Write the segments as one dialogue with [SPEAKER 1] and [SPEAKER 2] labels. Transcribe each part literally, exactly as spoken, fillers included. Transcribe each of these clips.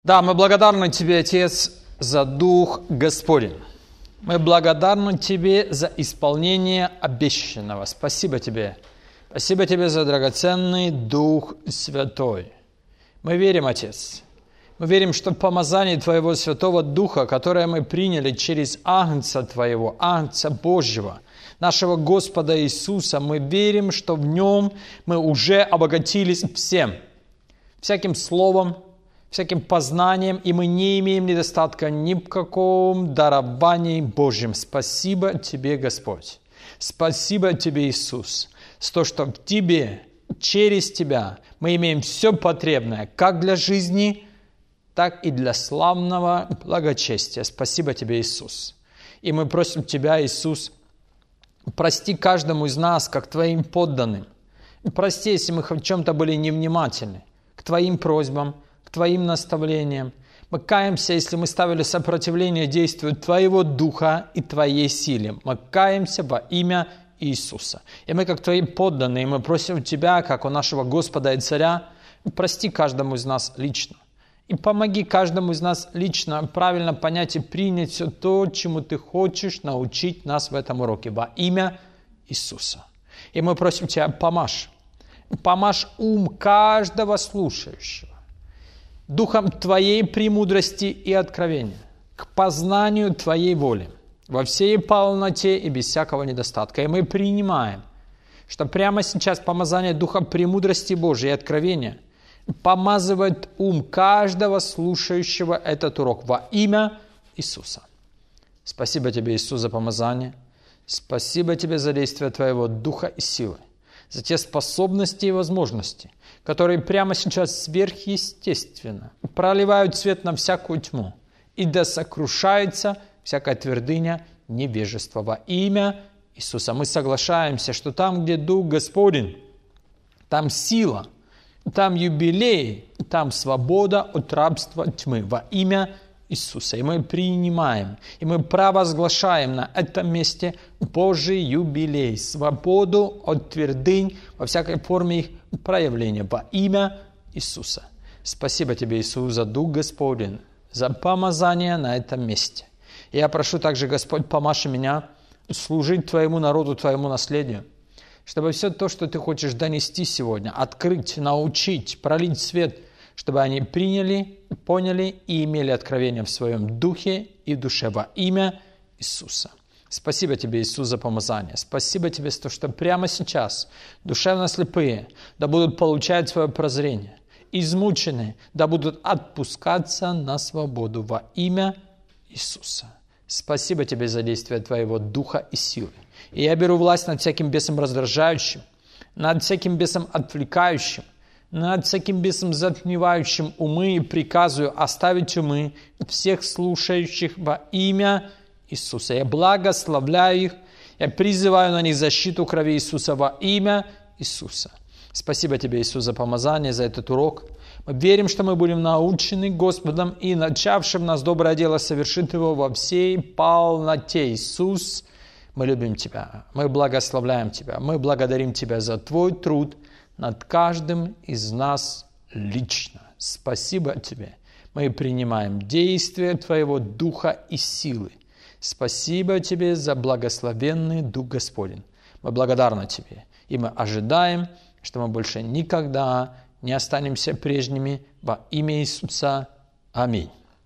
[SPEAKER 1] Да, мы благодарны Тебе, Отец, за Дух Господень. Мы благодарны Тебе за исполнение обещанного. Спасибо Тебе. Спасибо Тебе за драгоценный Дух Святой. Мы верим, Отец. Мы верим, что помазание Твоего Святого Духа, которое мы приняли через Агнца Твоего, Агнца Божьего, нашего Господа Иисуса, мы верим, что в Нем мы уже обогатились всем, всяким словом, всяким познанием, и мы не имеем недостатка ни в каком даровании Божьем. Спасибо Тебе, Господь. Спасибо Тебе, Иисус, за то, что в Тебе, через Тебя мы имеем все потребное, как для жизни, так и для славного благочестия. Спасибо Тебе, Иисус. И мы просим Тебя, Иисус, прости каждому из нас, как Твоим подданным. Прости, если мы в чем-то были невнимательны к Твоим просьбам, к Твоим наставлениям. Мы каемся, если мы ставили сопротивление действию Твоего Духа и Твоей силе. Мы каемся во имя Иисуса. И мы, как Твои подданные, мы просим Тебя, как у нашего Господа и Царя, прости каждому из нас лично. И помоги каждому из нас лично правильно понять и принять все то, чему Ты хочешь научить нас в этом уроке во имя Иисуса. И мы просим Тебя, помажь. Помажь ум каждого слушающего духом Твоей премудрости и откровения к познанию Твоей воли во всей полноте и без всякого недостатка. И мы принимаем, что прямо сейчас помазание духа премудрости Божией и откровения помазывает ум каждого слушающего этот урок во имя Иисуса. Спасибо Тебе, Иисус, за помазание. Спасибо Тебе за действие Твоего Духа и силы, за те способности и возможности, которые прямо сейчас сверхъестественно проливают свет на всякую тьму, и да сокрушается всякая твердыня невежества во имя Иисуса. Мы соглашаемся, что там, где Дух Господень, там сила, там юбилей, там свобода от рабства тьмы во имя Иисуса. И мы принимаем, и мы провозглашаем на этом месте Божий юбилей, свободу от твердынь во всякой форме их проявления во имя Иисуса. Спасибо Тебе, Иисус, за Дух Господень, за помазание на этом месте. И я прошу также, Господь, помажь меня служить Твоему народу, Твоему наследию, чтобы все то, что Ты хочешь донести сегодня, открыть, научить, пролить свет, чтобы они приняли, поняли и имели откровение в своем духе и душе во имя Иисуса. Спасибо Тебе, Иисус, за помазание. Спасибо Тебе за то, что прямо сейчас душевно слепые да будут получать свое прозрение, измученные да будут отпускаться на свободу во имя Иисуса. Спасибо Тебе за действие Твоего Духа и силы. И я беру власть над всяким бесом раздражающим, над всяким бесом отвлекающим, над всяким бесом затмевающим умы и приказываю оставить умы всех слушающих во имя Иисуса. Я благословляю их, я призываю на них защиту крови Иисуса во имя Иисуса. Спасибо Тебе, Иисус, за помазание, за этот урок. Мы верим, что мы будем научены Господом и начавшим нас доброе дело совершит его во всей полноте. Иисус, мы любим Тебя, мы благословляем Тебя, мы благодарим Тебя за Твой труд над каждым из нас лично. Спасибо Тебе. Мы принимаем действие Твоего Духа и силы. Спасибо Тебе за благословенный Дух Господень. Мы благодарны Тебе, и мы ожидаем, что мы больше никогда не останемся прежними во имя Иисуса. Аминь.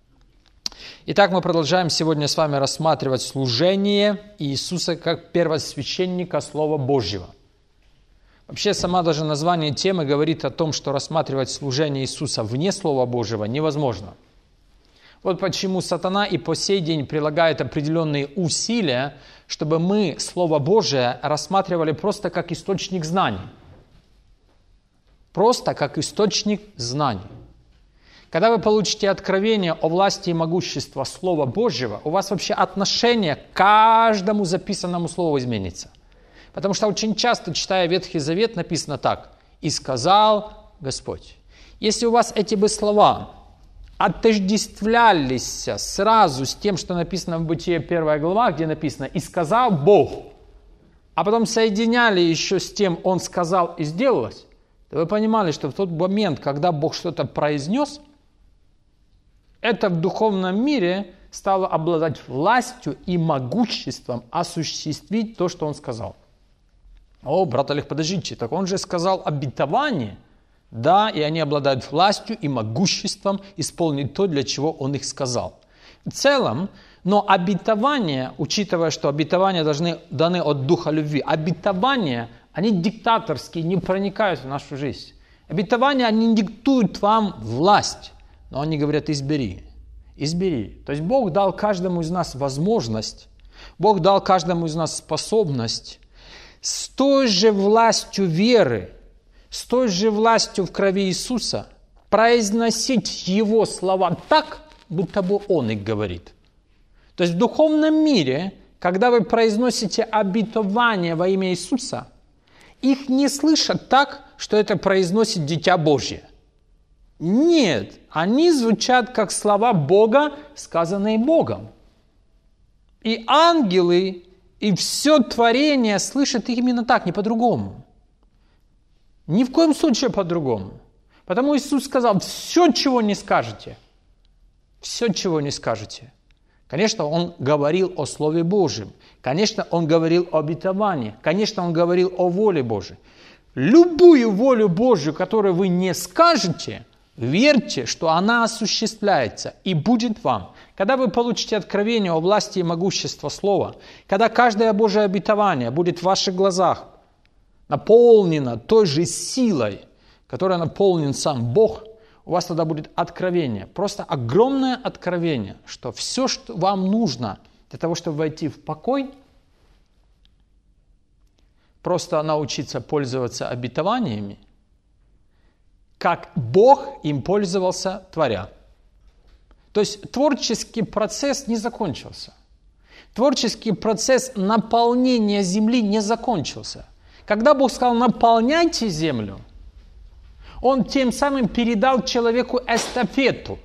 [SPEAKER 1] Итак, мы продолжаем сегодня с вами рассматривать служение Иисуса как первосвященника Слова Божьего. Вообще, сама даже название темы говорит о том, что рассматривать служение Иисуса вне Слова Божьего невозможно. Вот почему сатана и по сей день прилагает определенные усилия, чтобы мы Слово Божие рассматривали просто как источник знаний. Просто как источник знаний. Когда вы получите откровение о власти и могуществе Слова Божьего, у вас вообще отношение к каждому записанному слову изменится. Потому что очень часто, читая Ветхий Завет, написано так: «И сказал Господь». Если у вас эти бы слова отождествлялись сразу с тем, что написано в Бытие первая глава, где написано «И сказал Бог», а потом соединяли еще с тем «Он сказал и сделалось», то вы понимали, что в тот момент, когда Бог что-то произнес, это в духовном мире стало обладать властью и могуществом осуществить то, что он сказал. О, брат Олег, подождите, так он же сказал обетование. Да, и они обладают властью и могуществом исполнить то, для чего он их сказал. В целом, но обетования, учитывая, что обетования должны даны от Духа любви, обетования, они диктаторские, не проникают в нашу жизнь. Обетования, они диктуют вам власть, но они говорят: избери, избери. То есть Бог дал каждому из нас возможность, Бог дал каждому из нас способность с той же властью веры, с той же властью в крови Иисуса произносить Его слова так, будто бы Он их говорит. То есть в духовном мире, когда вы произносите обетование во имя Иисуса, их не слышат так, что это произносит Дитя Божье. Нет, они звучат как слова Бога, сказанные Богом. И ангелы, и все творение слышат их именно так, не по-другому. Ни в коем случае по-другому. Потому Иисус сказал: все, чего не скажете, все, чего не скажете. Конечно, Он говорил о Слове Божьем. Конечно, Он говорил о обетовании. Конечно, Он говорил о воле Божьей. Любую волю Божью, которую вы не скажете, верьте, что она осуществляется и будет вам. Когда вы получите откровение о власти и могуществе Слова, когда каждое Божие обетование будет в ваших глазах наполнено той же силой, которой наполнен сам Бог, у вас тогда будет откровение, просто огромное откровение, что все, что вам нужно для того, чтобы войти в покой, просто научиться пользоваться обетованиями, как Бог им пользовался, творя. То есть творческий процесс не закончился. Творческий процесс наполнения земли не закончился. Когда Бог сказал: наполняйте землю, Он тем самым передал человеку эстафету.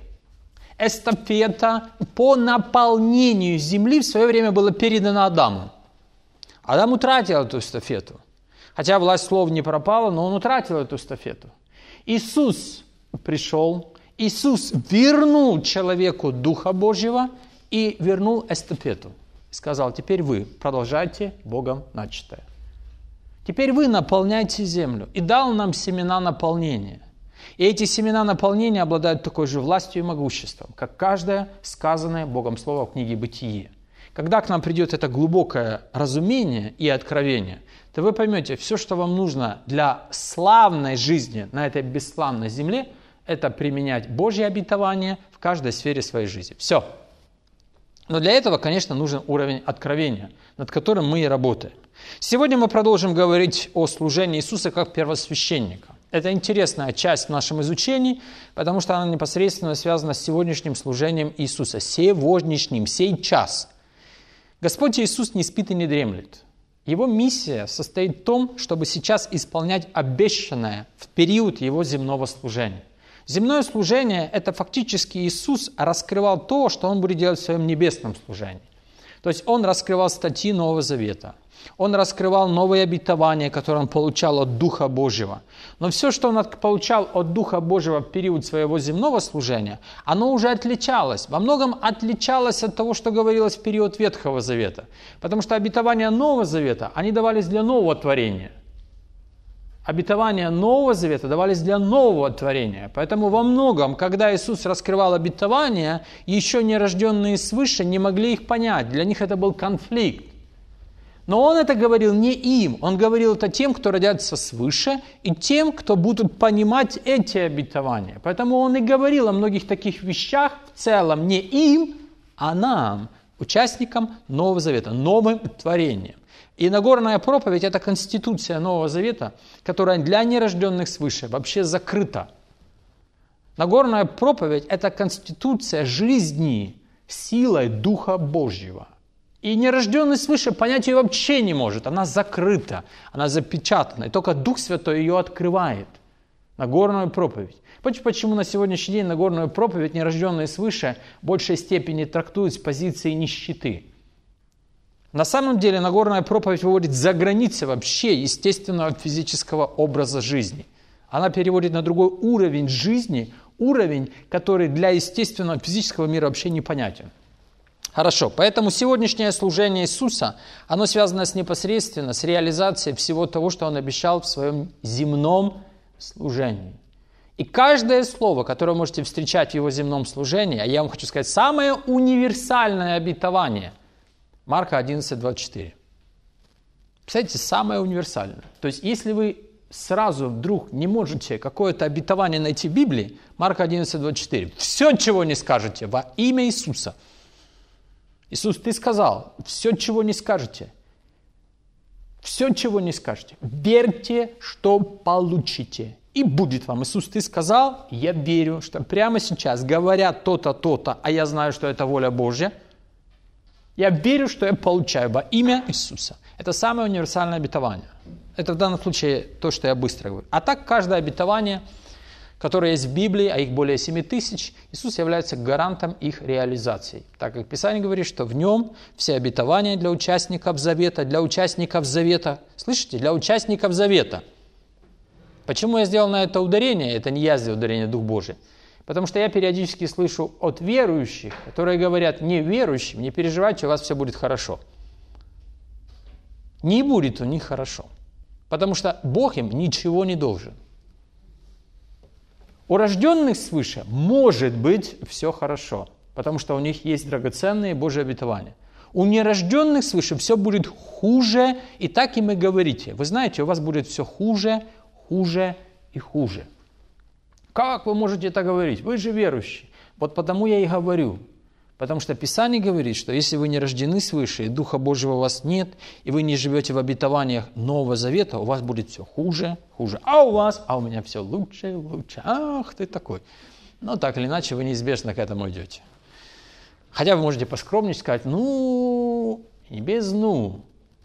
[SPEAKER 1] Эстафета по наполнению земли в свое время была передана Адаму. Адам утратил эту эстафету. Хотя власть слов не пропала, но он утратил эту эстафету. Иисус пришел, Иисус вернул человеку Духа Божьего и вернул эстафету. Сказал: теперь вы продолжайте Богом начатое. Теперь вы наполняйте землю. И дал нам семена наполнения. И эти семена наполнения обладают такой же властью и могуществом, как каждое сказанное Богом слово в книге «Бытие». Когда к нам придет это глубокое разумение и откровение, то вы поймете, все, что вам нужно для славной жизни на этой бесславной земле, это применять Божье обетование в каждой сфере своей жизни. Все. Но для этого, конечно, нужен уровень откровения, над которым мы и работаем. Сегодня мы продолжим говорить о служении Иисуса как первосвященника. Это интересная часть в нашем изучении, потому что она непосредственно связана с сегодняшним служением Иисуса. Сегодняшним, сей час. Господь Иисус не спит и не дремлет. Его миссия состоит в том, чтобы сейчас исполнять обещанное в период Его земного служения. Земное служение – это фактически Иисус раскрывал то, что Он будет делать в Своем небесном служении. То есть Он раскрывал статьи Нового Завета. Он раскрывал новые обетования, которые Он получал от Духа Божьего. Но все, что Он получал от Духа Божьего в период Своего земного служения, оно уже отличалось. Во многом отличалось от того, что говорилось в период Ветхого Завета. Потому что обетования Нового Завета, они давались для нового творения. Обетования Нового Завета давались для нового творения. Поэтому во многом, когда Иисус раскрывал обетования, еще нерожденные свыше не могли их понять. Для них это был конфликт. Но Он это говорил не им. Он говорил это тем, кто родятся свыше, и тем, кто будут понимать эти обетования. Поэтому Он и говорил о многих таких вещах в целом не им, а нам, участникам Нового Завета, новым творением. И Нагорная проповедь – это конституция Нового Завета, которая для нерожденных свыше вообще закрыта. Нагорная проповедь – это конституция жизни силой Духа Божьего. И нерожденный свыше понять ее вообще не может. Она закрыта, она запечатана. И только Дух Святой ее открывает. Нагорную проповедь. Почему на сегодняшний день Нагорную проповедь нерожденные свыше в большей степени трактуют с позиции нищеты? На самом деле Нагорная проповедь выводит за границы вообще естественного физического образа жизни. Она переводит на другой уровень жизни, уровень, который для естественного физического мира вообще непонятен. Хорошо, поэтому сегодняшнее служение Иисуса, оно связано с непосредственно с реализацией всего того, что Он обещал в своем земном служении. И каждое слово, которое вы можете встречать в Его земном служении, а я вам хочу сказать, самое универсальное обетование, Марка одиннадцать, двадцать четыре. Представляете, самое универсальное. То есть, если вы сразу вдруг не можете какое-то обетование найти в Библии, Марка одиннадцать, двадцать четыре, все, чего не скажете, во имя Иисуса. Иисус, ты сказал, все, чего не скажете, все, чего не скажете, верьте, что получите, и будет вам. Иисус, ты сказал, я верю, что прямо сейчас, говоря то-то, то-то, а я знаю, что это воля Божья, я верю, что я получаю во имя Иисуса. Это самое универсальное обетование. Это в данном случае то, что я быстро говорю. А так, каждое обетование, которое есть в Библии, а их более семи тысяч, Иисус является гарантом их реализации. Так как Писание говорит, что в нем все обетования для участников завета, для участников завета, слышите, для участников завета. Почему я сделал на это ударение? Это не я сделал ударение, Дух Божий. Потому что я периодически слышу от верующих, которые говорят неверующим, не переживайте, у вас все будет хорошо. Не будет у них хорошо. Потому что Бог им ничего не должен. У рожденных свыше может быть все хорошо, потому что у них есть драгоценные Божьи обетования. У нерожденных свыше все будет хуже, и так им и говорите. Вы знаете, у вас будет все хуже, хуже и хуже. Как вы можете это говорить? Вы же верующие. Вот потому я и говорю. Потому что Писание говорит, что если вы не рождены свыше, и Духа Божьего у вас нет, и вы не живете в обетованиях Нового Завета, у вас будет все хуже, хуже. А у вас, а у меня все лучше, лучше. Ах, ты такой. Но так или иначе, вы неизбежно к этому идете. Хотя вы можете поскромнее сказать, ну, и без ну.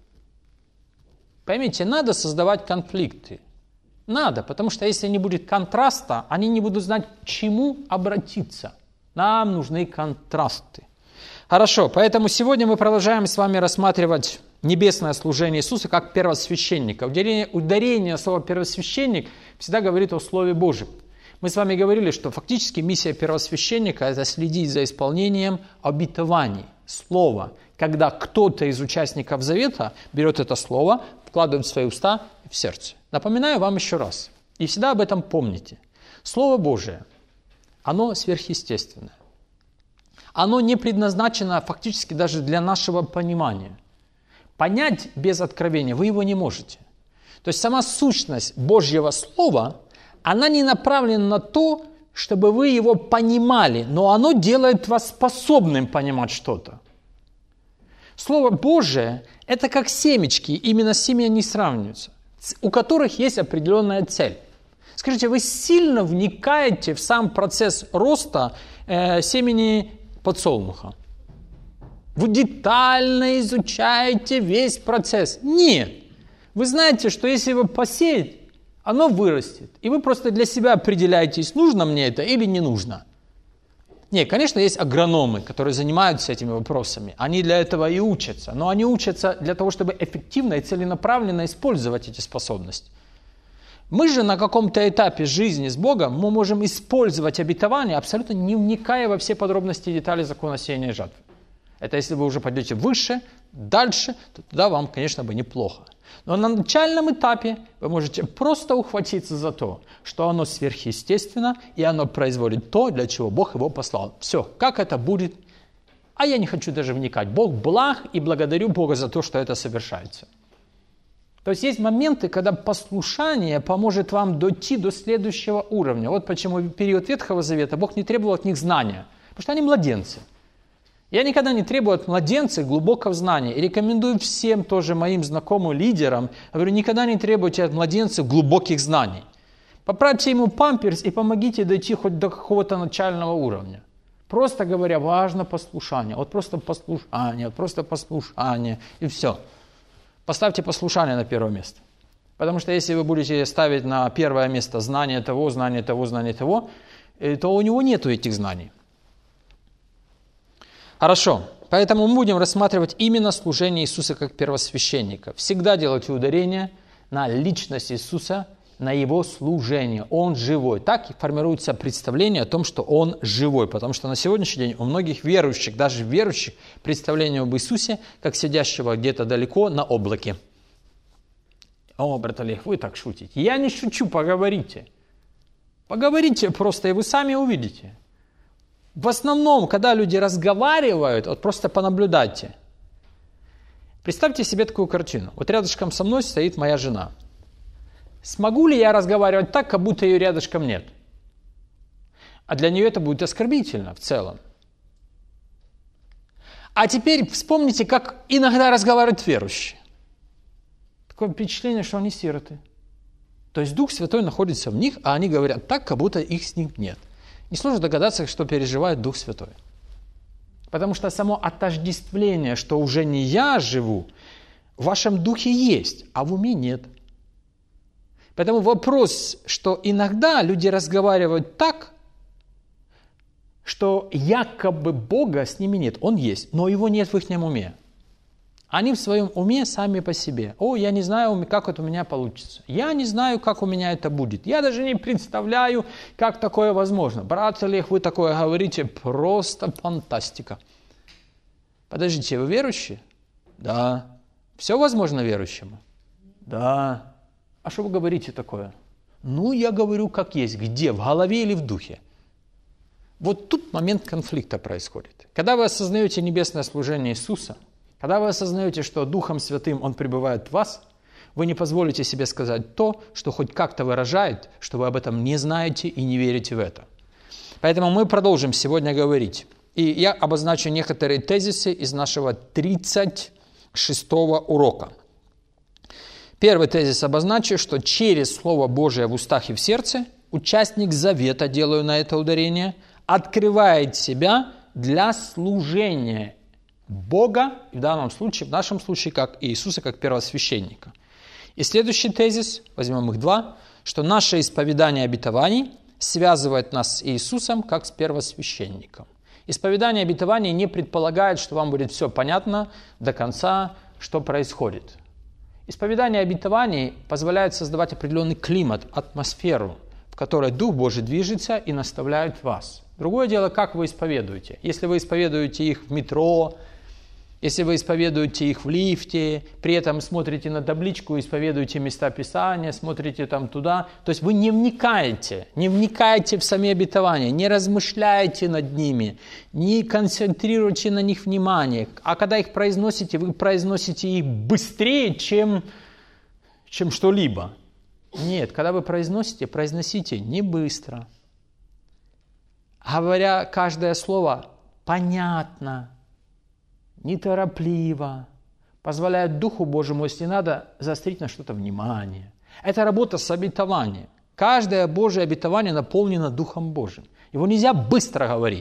[SPEAKER 1] Поймите, надо создавать конфликты. Надо, потому что если не будет контраста, они не будут знать, к чему обратиться. Нам нужны контрасты. Хорошо, поэтому сегодня мы продолжаем с вами рассматривать небесное служение Иисуса как первосвященника. Ударение, ударение слова «первосвященник» всегда говорит о Слове Божьем. Мы с вами говорили, что фактически миссия первосвященника – это следить за исполнением обетований, слова. Когда кто-то из участников завета берет это слово, вкладывает в свои уста и в сердце. Напоминаю вам еще раз, и всегда об этом помните. Слово Божие, оно сверхъестественное. Оно не предназначено фактически даже для нашего понимания. Понять без откровения вы его не можете. То есть сама сущность Божьего Слова, она не направлена на то, чтобы вы его понимали, но оно делает вас способным понимать что-то. Слово Божие – это как семечки, именно с ними они сравниваются, у которых есть определенная цель. Скажите, вы сильно вникаете в сам процесс роста э, семени подсолнуха? Вы детально изучаете весь процесс? Нет. Вы знаете, что если его посеять, оно вырастет. И вы просто для себя определяетесь, нужно мне это или не нужно. Нет, конечно, есть агрономы, которые занимаются этими вопросами. Они для этого и учатся. Но они учатся для того, чтобы эффективно и целенаправленно использовать эти способности. Мы же на каком-то этапе жизни с Богом мы можем использовать обетование, абсолютно не вникая во все подробности и детали закона сеяния и жатвы. Это если вы уже пойдете выше, дальше, то тогда вам, конечно, бы неплохо. Но на начальном этапе вы можете просто ухватиться за то, что оно сверхъестественно, и оно производит то, для чего Бог его послал. Все, как это будет, а я не хочу даже вникать. Бог благ, и благодарю Бога за то, что это совершается. То есть есть моменты, когда послушание поможет вам дойти до следующего уровня. Вот почему в период Ветхого Завета Бог не требовал от них знания, потому что они младенцы. Я никогда не требую от младенцев глубокого знания. И рекомендую всем тоже моим знакомым лидерам, говорю, никогда не требуйте от младенцев глубоких знаний. Поправьте ему памперс и помогите дойти хоть до какого-то начального уровня. Просто говоря, важно послушание. Вот просто послушание, вот просто послушание, и все. Поставьте послушание на первое место. Потому что если вы будете ставить на первое место знание того, знание того, знание того, то у него нет этих знаний. Хорошо, поэтому мы будем рассматривать именно служение Иисуса как первосвященника. Всегда делайте ударение на личность Иисуса на Его служение. Он живой. Так и формируется представление о том, что Он живой. Потому что на сегодняшний день у многих верующих, даже верующих, представление об Иисусе, как сидящего где-то далеко на облаке. О, брат Олег, вы так шутите. Я не шучу, поговорите. Поговорите просто, и вы сами увидите. В основном, когда люди разговаривают, вот просто понаблюдайте. Представьте себе такую картину. Вот рядышком со мной стоит моя жена. Смогу ли я разговаривать так, как будто ее рядышком нет? А для нее это будет оскорбительно в целом. А теперь вспомните, как иногда разговаривают верующие. Такое впечатление, что они сироты. То есть Дух Святой находится в них, а они говорят так, как будто их с ним нет. Несложно догадаться, что переживает Дух Святой. Потому что само отождествление, что уже не я живу, в вашем духе есть, а в уме нет. Поэтому вопрос, что иногда люди разговаривают так, что якобы Бога с ними нет. Он есть, но его нет в их уме. Они в своем уме сами по себе. О, я не знаю, как это у меня получится. Я не знаю, как у меня это будет. Я даже не представляю, как такое возможно. Брат Олег, вы такое говорите, просто фантастика. Подождите, вы верующие? Да. Все возможно верующему? Да. А что вы говорите такое? Ну, я говорю, как есть. Где? В голове или в духе? Вот тут момент конфликта происходит. Когда вы осознаете небесное служение Иисуса, когда вы осознаете, что Духом Святым Он пребывает в вас, вы не позволите себе сказать то, что хоть как-то выражает, что вы об этом не знаете и не верите в это. Поэтому мы продолжим сегодня говорить. И я обозначу некоторые тезисы из нашего тридцать шестого урока. Первый тезис обозначу, что через Слово Божие в устах и в сердце участник завета, делаю на это ударение, открывает себя для служения Бога, в данном случае, в нашем случае, как Иисуса, как первосвященника. И следующий тезис, возьмем их два, что наше исповедание обетований связывает нас с Иисусом, как с первосвященником. Исповедание обетований не предполагает, что вам будет все понятно до конца, что происходит. Исповедание обетований позволяет создавать определенный климат, атмосферу, в которой Дух Божий движется и наставляет вас. Другое дело, как вы исповедуете. Если вы исповедуете их в метро, если вы исповедуете их в лифте, при этом смотрите на табличку, исповедуете места Писания, смотрите там туда, то есть вы не вникаете, не вникаете в сами обетования, не размышляете над ними, не концентрируете на них внимание, а когда их произносите, вы произносите их быстрее, чем, чем что-либо. Нет, когда вы произносите, произносите не быстро. Говоря каждое слово понятно, неторопливо, позволяет Духу Божьему, если надо, заострить на что-то внимание. Это работа с обетованием. Каждое Божье обетование наполнено Духом Божьим. Его нельзя быстро говорить.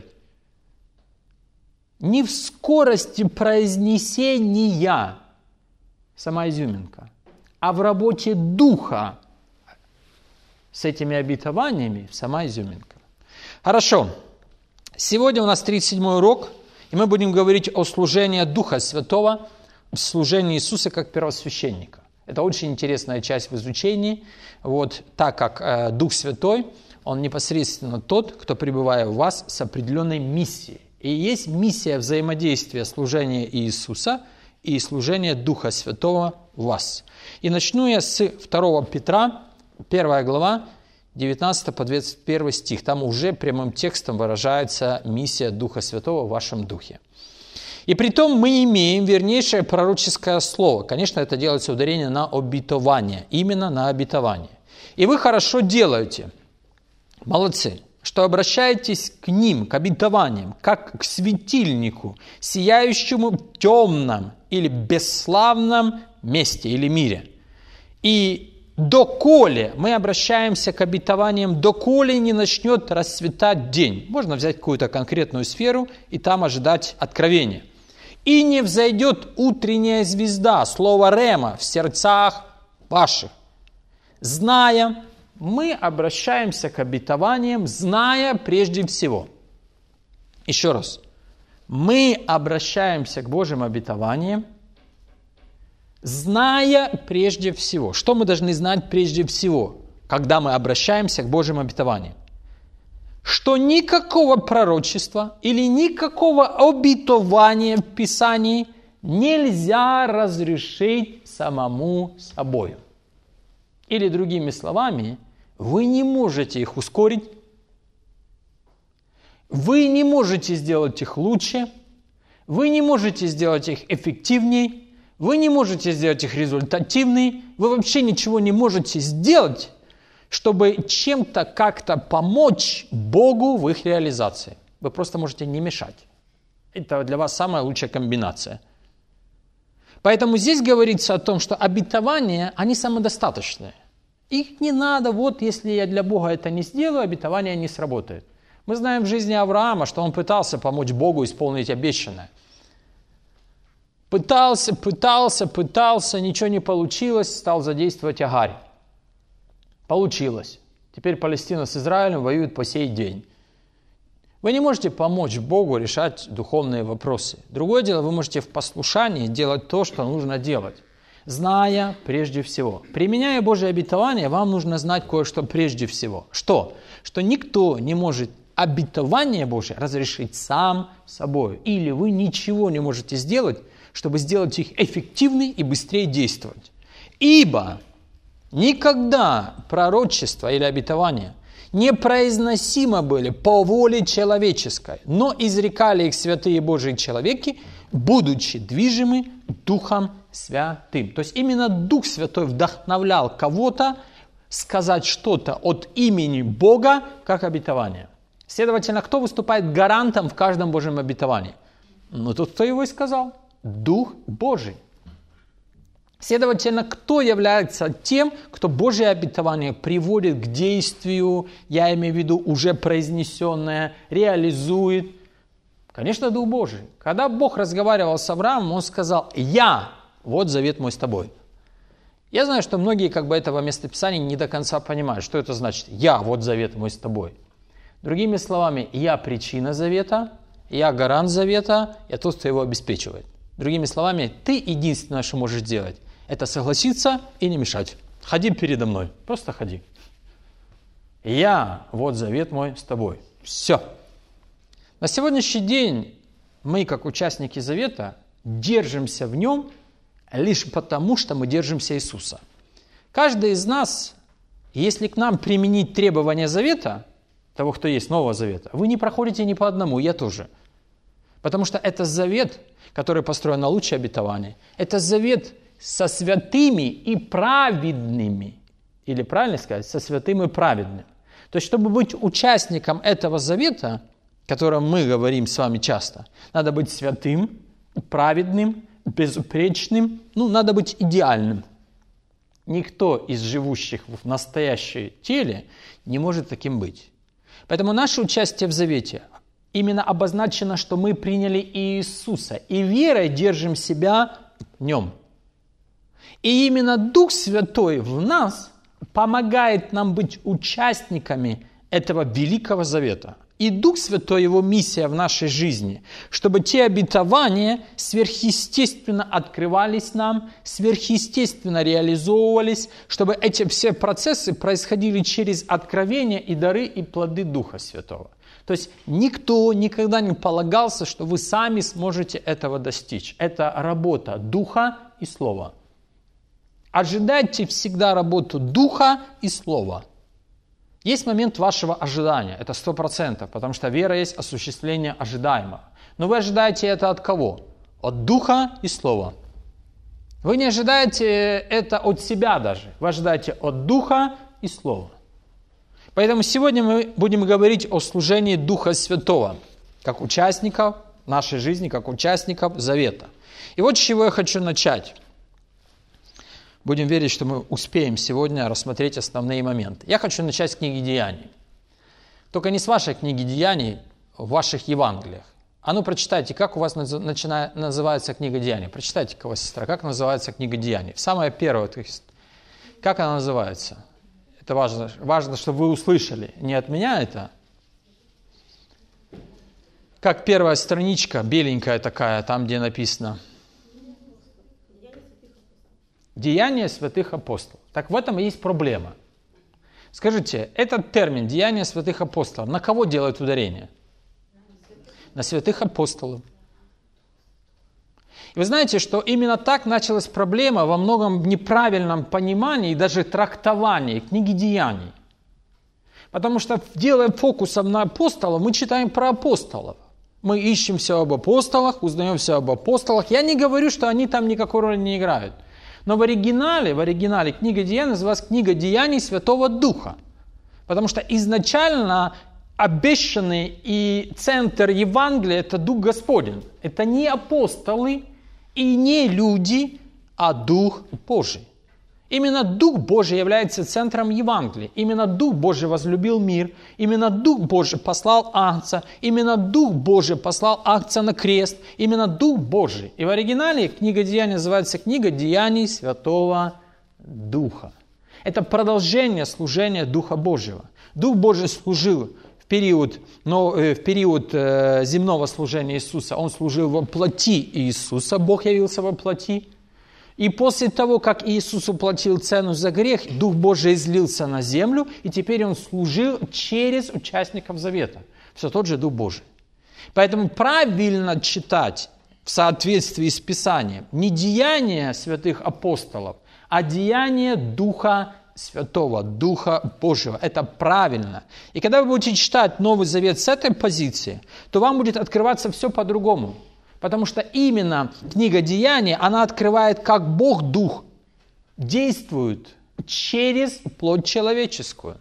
[SPEAKER 1] Не в скорости произнесения, сама изюминка, а в работе Духа с этими обетованиями, сама изюминка. Хорошо. Сегодня у нас тридцать седьмой урок, и мы будем говорить о служении Духа Святого, в служении Иисуса как первосвященника. Это очень интересная часть в изучении, вот, так как э, Дух Святой, Он непосредственно тот, кто, пребывая в вас, с определенной миссией. И есть миссия взаимодействия служения Иисуса и служения Духа Святого в вас. И начну я с второго Петра, первая глава, девятнадцатый по двадцать первый стих. Там уже прямым текстом выражается миссия Духа Святого в вашем духе. «И притом мы имеем вернейшее пророческое слово». Конечно, это делается ударение на обетование, именно на обетование. «И вы хорошо делаете, молодцы, что обращаетесь к ним, к обетованиям, как к светильнику, сияющему в темном или бесславном месте или мире. И доколе мы обращаемся к обетованиям, доколе не начнет расцветать день». Можно взять какую-то конкретную сферу и там ожидать откровения. «И не взойдет утренняя звезда, слово рема, в сердцах ваших, зная». Мы обращаемся к обетованиям, зная прежде всего. Еще раз. Мы обращаемся к Божьим обетованиям, зная прежде всего. Что мы должны знать прежде всего? когда мы обращаемся к Божьим обетованиям, что никакого пророчества или никакого обетования в Писании нельзя разрешить самому собою. Или другими словами, вы не можете их ускорить, вы не можете сделать их лучше, вы не можете сделать их эффективнее, вы не можете сделать их результативнее, вы вообще ничего не можете сделать, чтобы чем-то как-то помочь Богу в их реализации. Вы просто можете не мешать. Это для вас самая лучшая комбинация. Поэтому здесь говорится о том, что обетования, они самодостаточные. Их не надо, вот если я для Бога это не сделаю, обетование не сработает. Мы знаем в жизни Авраама, что он пытался помочь Богу исполнить обещанное. Пытался, пытался, пытался, ничего не получилось, стал задействовать Агарь. Получилось. Теперь Палестина с Израилем воюют по сей день. Вы не можете помочь Богу решать духовные вопросы. Другое дело, вы можете в послушании делать то, что нужно делать, зная прежде всего. Применяя Божие обетование, вам нужно знать кое-что прежде всего. Что? Что никто не может обетование Божие разрешить сам собой. Или вы ничего не можете сделать, чтобы сделать их эффективнее и быстрее действовать. Ибо никогда пророчество или обетование не произносимо были по воле человеческой, но изрекали их святые Божьи человеки, будучи движимы Духом Святым. То есть именно Дух Святой вдохновлял кого-то сказать что-то от имени Бога, как обетование. Следовательно, кто выступает гарантом в каждом Божьем обетовании? Ну, тот, кто его и сказал. Дух Божий. Следовательно, кто является тем, кто Божье обетование приводит к действию, я имею в виду уже произнесенное, реализует? Конечно, Дух Божий. Когда Бог разговаривал с Авраамом, Он сказал: «Я, вот завет мой с тобой». Я знаю, что многие как бы этого местописания не до конца понимают, что это значит «Я, вот завет мой с тобой». Другими словами, я причина завета, я гарант завета, я тот, кто его обеспечивает. Другими словами, ты единственное, что можешь делать, это согласиться и не мешать. Ходи передо мной, просто ходи. Я, вот завет мой с тобой. Все. На сегодняшний день мы, как участники завета, держимся в нем лишь потому, что мы держимся Иисуса. Каждый из нас, если к нам применить требования завета, того, кто есть Нового Завета, вы не проходите ни по одному, я тоже. Потому что это завет, который построен на лучшее обетование. Это завет со святыми и праведными. Или правильно сказать, со святым и праведным. То есть, чтобы быть участником этого завета, о котором мы говорим с вами часто, надо быть святым, праведным, безупречным, ну, надо быть идеальным. Никто из живущих в настоящем теле не может таким быть. Поэтому наше участие в завете именно обозначено, что мы приняли Иисуса и верой держим себя в Нем. И именно Дух Святой в нас помогает нам быть участниками этого великого завета. И Дух Святой, Его миссия в нашей жизни, чтобы те обетования сверхъестественно открывались нам, сверхъестественно реализовывались, чтобы эти все процессы происходили через откровения и дары и плоды Духа Святого. То есть никто никогда не полагался, что вы сами сможете этого достичь. Это работа Духа и Слова. Ожидайте всегда работу Духа и Слова. Есть момент вашего ожидания, это сто процентов, потому что вера есть осуществление ожидаемого. Но вы ожидаете это от кого? От Духа и Слова. Вы не ожидаете это от себя даже, вы ожидаете от Духа и Слова. Поэтому сегодня мы будем говорить о служении Духа Святого, как участников нашей жизни, как участников завета. И вот с чего я хочу начать. Будем верить, что мы успеем сегодня рассмотреть основные моменты. Я хочу начать с книги Деяний. Только не с вашей книги Деяний, в ваших Евангелиях. А ну прочитайте, как у вас начинает, называется книга Деяний. Прочитайте-ка, сестра, как называется книга Деяний. Самое первое, то есть, как она называется? Это важно, важно, чтобы вы услышали. Не от меня это. Как первая страничка, беленькая такая, там, где написано «Деяния святых апостолов». Так в этом и есть проблема. Скажите, этот термин «деяния святых апостолов» на кого делает ударение? На святых апостолов. И вы знаете, что именно так началась проблема во многом неправильном понимании и даже трактовании книги «Деяний». Потому что, делая фокусом на апостолов, мы читаем про апостолов. Мы ищем все об апостолах, узнаем все об апостолах. Я не говорю, что они там никакой роли не играют. Но в оригинале, в оригинале книга «Деяний» называлась «Книга деяний Святого Духа». Потому что изначально обещанный и центр Евангелия – это Дух Господень. Это не апостолы и не люди, а Дух Божий. Именно Дух Божий является центром Евангелия. Именно Дух Божий возлюбил мир. Именно Дух Божий послал Агнца. Именно Дух Божий послал Агнца на крест. Именно Дух Божий. И в оригинале книга Деяний называется «Книга деяний Святого Духа». Это продолжение служения Духа Божьего. Дух Божий служил в период, но, в период э, земного служения Иисуса. Он служил во плоти Иисуса. Бог явился во плоти. И после того, как Иисус уплатил цену за грех, Дух Божий излился на землю, и теперь Он служил через участников завета. Все тот же Дух Божий. Поэтому правильно читать в соответствии с Писанием не деяния святых апостолов, а деяния Духа Святого, Духа Божьего. Это правильно. И когда вы будете читать Новый Завет с этой позиции, то вам будет открываться все по-другому. Потому что именно книга Деяний, она открывает, как Бог Дух действует через плоть человеческую.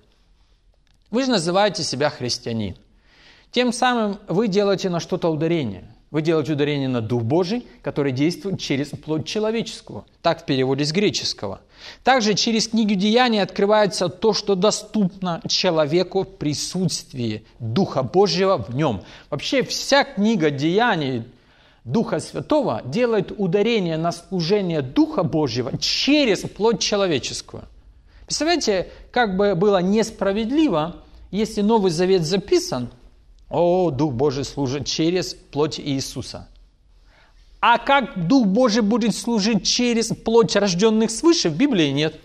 [SPEAKER 1] Вы же называете себя христианин. Тем самым вы делаете на что-то ударение. Вы делаете ударение на Дух Божий, который действует через плоть человеческую. Так в переводе с греческого. Также через книгу Деяний открывается то, что доступно человеку в присутствии Духа Божьего в нем. Вообще вся книга Деяний Духа Святого делает ударение на служение Духа Божьего через плоть человеческую. Представляете, как бы было несправедливо, если Новый Завет записан, о, Дух Божий служит через плоть Иисуса. А как Дух Божий будет служить через плоть рожденных свыше, в Библии нет.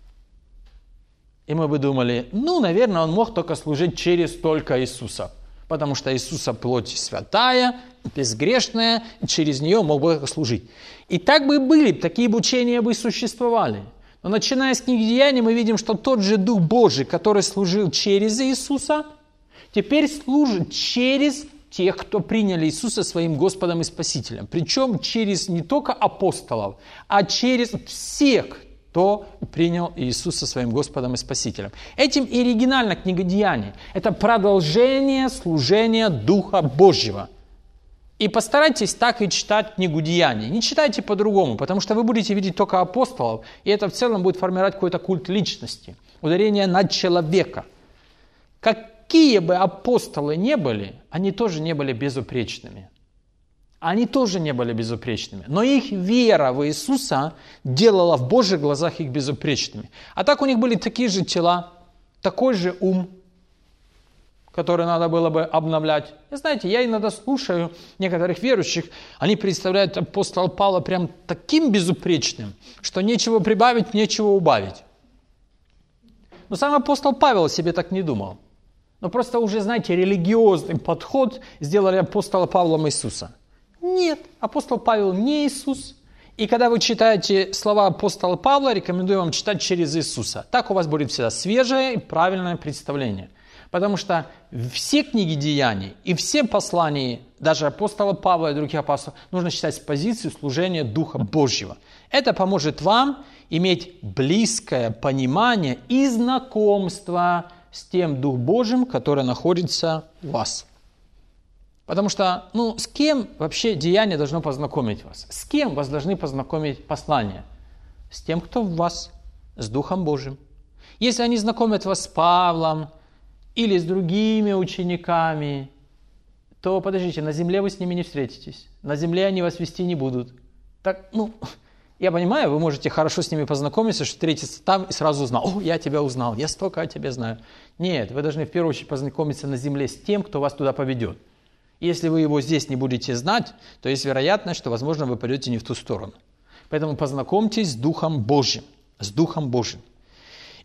[SPEAKER 1] И мы бы думали, ну, наверное, Он мог только служить через только Иисуса. Потому что Иисуса плоть святая, безгрешная, через нее мог бы служить. И так бы и были, такие бы учения бы и существовали. Но начиная с книги Деяний, мы видим, что тот же Дух Божий, который служил через Иисуса, теперь служит через тех, кто приняли Иисуса своим Господом и Спасителем. Причем через не только апостолов, а через всех, кто принял Иисуса своим Господом и Спасителем. Этим и оригинальна книга Деяний. Это продолжение служения Духа Божьего. И постарайтесь так и читать книгу Деяний. Не читайте по-другому, потому что вы будете видеть только апостолов, и это в целом будет формировать какой-то культ личности, ударение на человека. Какие бы апостолы ни были, они тоже не были безупречными. Они тоже не были безупречными. Но их вера в Иисуса делала в Божьих глазах их безупречными. А так у них были такие же тела, такой же ум, который надо было бы обновлять. И знаете, я иногда слушаю некоторых верующих, они представляют апостола Павла прям таким безупречным, что нечего прибавить, нечего убавить. Но сам апостол Павел себе так не думал. Но просто уже, знаете, религиозный подход сделали апостола Павлом Иисуса. Нет, апостол Павел не Иисус. И когда вы читаете слова апостола Павла, рекомендую вам читать через Иисуса. Так у вас будет всегда свежее и правильное представление. Потому что все книги Деяний и все послания, даже апостола Павла и других апостолов, нужно читать с позиции служения Духа Божьего. Это поможет вам иметь близкое понимание и знакомство с тем Духом Божьим, который находится у вас. Потому что, ну, с кем вообще деяние должно познакомить вас? С кем вас должны познакомить послание? С тем, кто в вас, с Духом Божьим. Если они знакомят вас с Павлом или с другими учениками, то, подождите, на земле вы с ними не встретитесь. На земле они вас вести не будут. Так, ну, я понимаю, вы можете хорошо с ними познакомиться, встретиться там и сразу узнал. О, я тебя узнал, я столько о тебе знаю. Нет, вы должны в первую очередь познакомиться на земле с тем, кто вас туда поведет. Если вы его здесь не будете знать, то есть вероятность, что, возможно, вы пойдете не в ту сторону. Поэтому познакомьтесь с Духом Божьим. С Духом Божьим.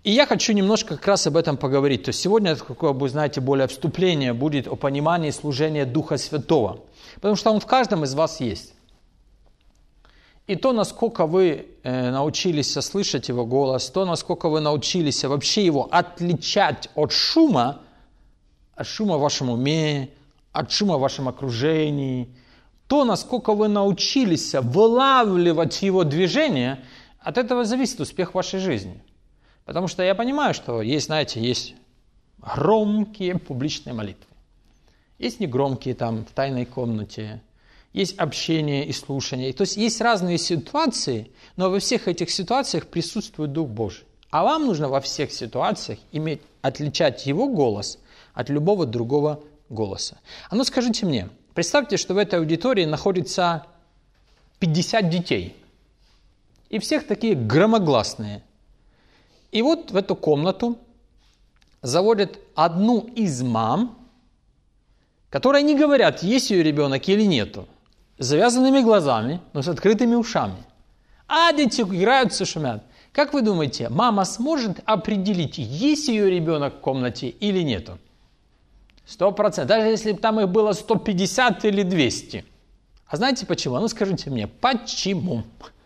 [SPEAKER 1] И я хочу немножко как раз об этом поговорить. То есть сегодня, такое, вы знаете, более вступление будет о понимании служения Духа Святого. Потому что Он в каждом из вас есть. И то, насколько вы э, научились слышать Его голос, то, насколько вы научились вообще Его отличать от шума, от шума в вашем уме, от шума в вашем окружении, то, насколько вы научились вылавливать Его движение, от этого зависит успех вашей жизни. Потому что я понимаю, что есть, знаете, есть громкие публичные молитвы. Есть негромкие там в тайной комнате. Есть общение и слушание. То есть есть разные ситуации, но во всех этих ситуациях присутствует Дух Божий. А вам нужно во всех ситуациях иметь, отличать Его голос от любого другого голоса. А ну скажите мне, представьте, что в этой аудитории находится пятьдесят детей. И всех такие громогласные. И вот в эту комнату заводят одну из мам, которые не говорят, есть ее ребенок или нету, с завязанными глазами, но с открытыми ушами. А дети играются, шумят. Как вы думаете, мама сможет определить, есть ее ребенок в комнате или нету? Сто процентов. Даже если бы там их было сто пятьдесят или двести. А знаете почему? Ну скажите мне, почему?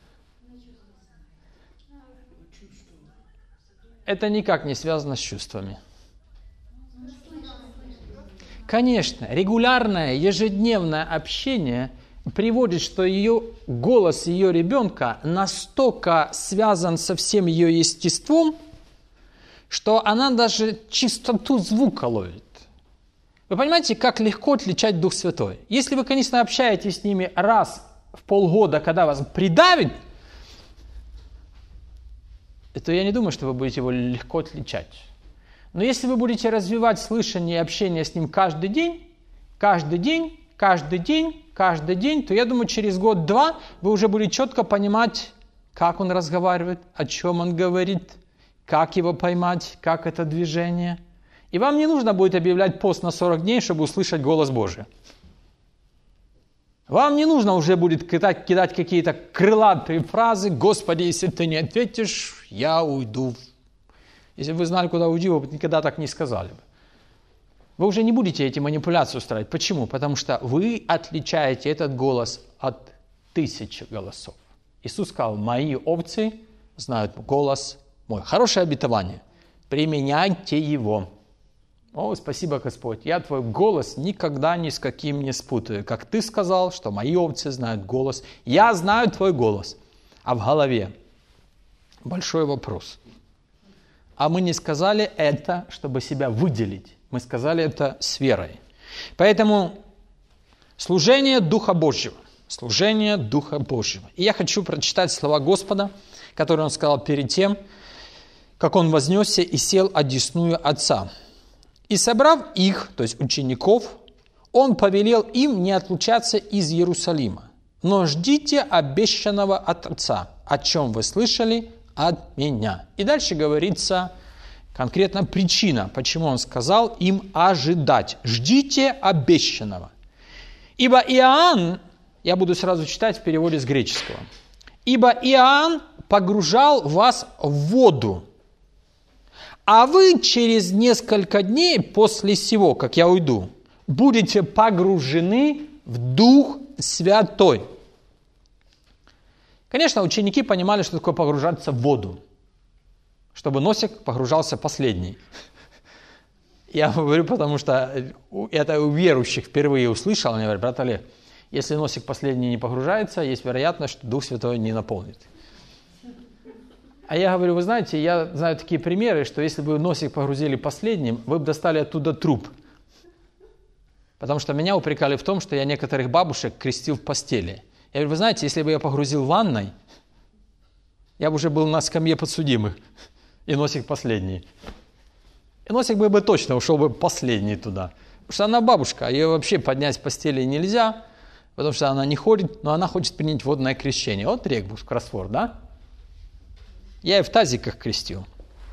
[SPEAKER 1] Это никак не связано с чувствами. Конечно, регулярное, ежедневное общение приводит, что ее голос ее ребенка настолько связан со всем ее естеством, что она даже чистоту звука ловит. Вы понимаете, как легко отличать Дух Святой? Если вы, конечно, общаетесь с ними раз в полгода, когда вас придавит, то я не думаю, что вы будете его легко отличать. Но если вы будете развивать слышание и общение с ним каждый день, каждый день, каждый день, каждый день, то я думаю, через год-два вы уже будете четко понимать, как он разговаривает, о чем он говорит, как его поймать, как это движение. И вам не нужно будет объявлять пост на сорок дней, чтобы услышать голос Божий. Вам не нужно уже будет кидать, кидать какие-то крылатые фразы. Господи, если ты не ответишь, я уйду. Если бы вы знали, куда уйду, вы бы никогда так не сказали бы. Вы уже не будете эти манипуляции устраивать. Почему? Потому что вы отличаете этот голос от тысячи голосов. Иисус сказал, мои овцы знают голос мой. Хорошее обетование. Применяйте его. О, спасибо, Господь, я твой голос никогда ни с каким не спутаю. Как ты сказал, что мои овцы знают голос. Я знаю твой голос. А в голове большой вопрос. А мы не сказали это, чтобы себя выделить. Мы сказали это с верой. Поэтому служение Духа Божьего. Служение Духа Божьего. И я хочу прочитать слова Господа, которые Он сказал перед тем, как Он вознесся и сел одесную Отца. И собрав их, то есть учеников, Он повелел им не отлучаться из Иерусалима, но ждите обещанного от Отца, о чем вы слышали от Меня. И дальше говорится конкретно причина, почему Он сказал им ожидать. Ждите обещанного. Ибо Иоанн, я буду сразу читать в переводе с греческого, ибо Иоанн погружал вас в воду, а вы через несколько дней после сего, как я уйду, будете погружены в Дух Святой. Конечно, ученики понимали, что такое погружаться в воду, чтобы носик погружался последний. Я говорю, потому что это у верующих впервые услышал. Они говорят, брат Олег, если носик последний не погружается, есть вероятность, что Дух Святой не наполнит. А я говорю, вы знаете, я знаю такие примеры, что если бы носик погрузили последним, вы бы достали оттуда труп. Потому что меня упрекали в том, что я некоторых бабушек крестил в постели. Я говорю, вы знаете, если бы я погрузил в ванной, я бы уже был на скамье подсудимых, и носик последний. И носик бы, бы точно ушел бы последний туда. Потому что она бабушка, ее вообще поднять с постели нельзя, потому что она не ходит, но она хочет принять водное крещение. Вот регбус, кроссворд, да? Я и в тазиках крестил.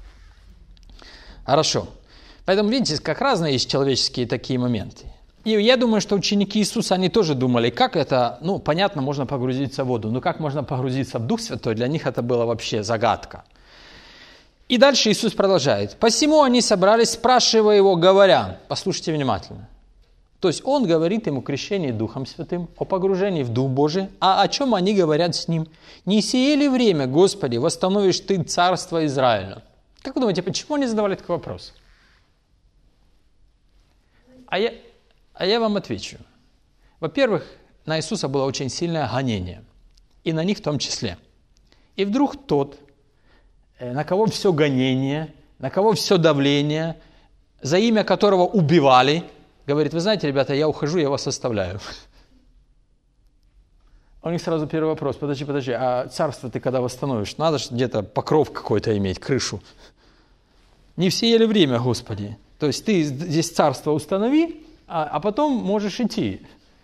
[SPEAKER 1] Хорошо. Поэтому, видите, как разные есть человеческие такие моменты. И я думаю, что ученики Иисуса, они тоже думали, как это, ну, понятно, можно погрузиться в воду, но как можно погрузиться в Дух Святой, для них это была вообще загадка. И дальше Иисус продолжает. «Посему они собрались, спрашивая его, говоря». Послушайте внимательно. То есть Он говорит им о крещении Духом Святым, о погружении в Дух Божий. А о чем они говорят с Ним? «Не сие ли время, Господи, восстановишь Ты царство Израиля?» Как вы думаете, почему они задавали такой вопрос? А я, а я вам отвечу. Во-первых, на Иисуса было очень сильное гонение. И на них в том числе. И вдруг тот, на кого все гонение, на кого все давление, за имя которого убивали, говорит: вы знаете, ребята, я ухожу, я вас оставляю. У них сразу первый вопрос: подожди, подожди, а царство ты когда восстановишь? Надо же где-то покров какой-то иметь, крышу. Не все ели время, Господи. То есть ты здесь царство установи, а, а потом можешь идти.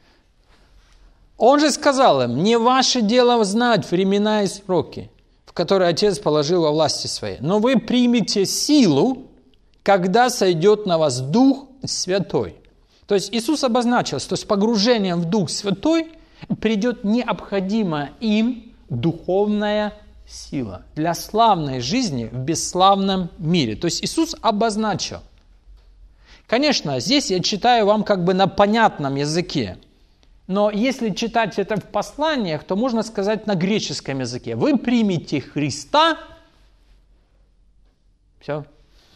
[SPEAKER 1] Он же сказал им: не ваше дело знать времена и сроки, в которые Отец положил во власти своей, но вы примете силу, когда сойдет на вас Дух Святой. То есть Иисус обозначил, что с погружением в Дух Святой придет необходимая им духовная сила для славной жизни в бесславном мире. То есть Иисус обозначил. Конечно, здесь я читаю вам как бы на понятном языке. Но если читать это в посланиях, то можно сказать на греческом языке. Вы примете Христа. Все.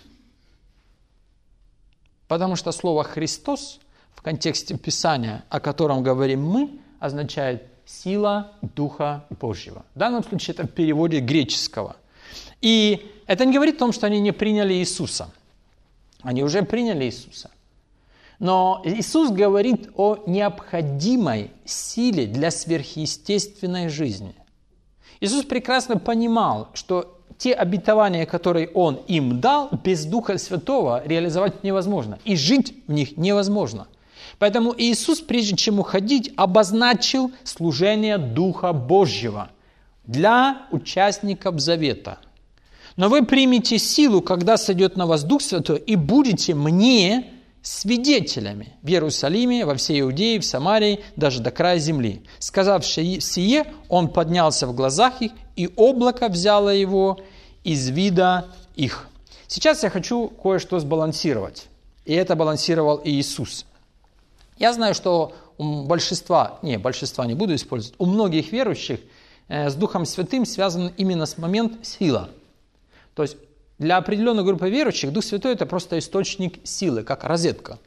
[SPEAKER 1] Потому что слово «Христос» в контексте Писания, о котором говорим мы, означает «сила Духа Божьего». В данном случае это в переводе греческого. И это не говорит о том, что они не приняли Иисуса. Они уже приняли Иисуса. Но Иисус говорит о необходимой силе для сверхъестественной жизни. Иисус прекрасно понимал, что те обетования, которые Он им дал, без Духа Святого реализовать невозможно. И жить в них невозможно. Поэтому Иисус, прежде чем уходить, обозначил служение Духа Божьего для участников Завета. Но вы примете силу, когда сойдет на вас Дух Святой, и будете мне свидетелями в Иерусалиме, во всей Иудее, в Самарии, даже до края земли. Сказав сие, он поднялся в глазах их, и облако взяло его из вида их. Сейчас я хочу кое-что сбалансировать. И это балансировал и Иисус. Я знаю, что у большинства, не, большинства не буду использовать, у многих верующих с Духом Святым связан именно с момент сила. То есть для определенной группы верующих Дух Святой – это просто источник силы, как розетка.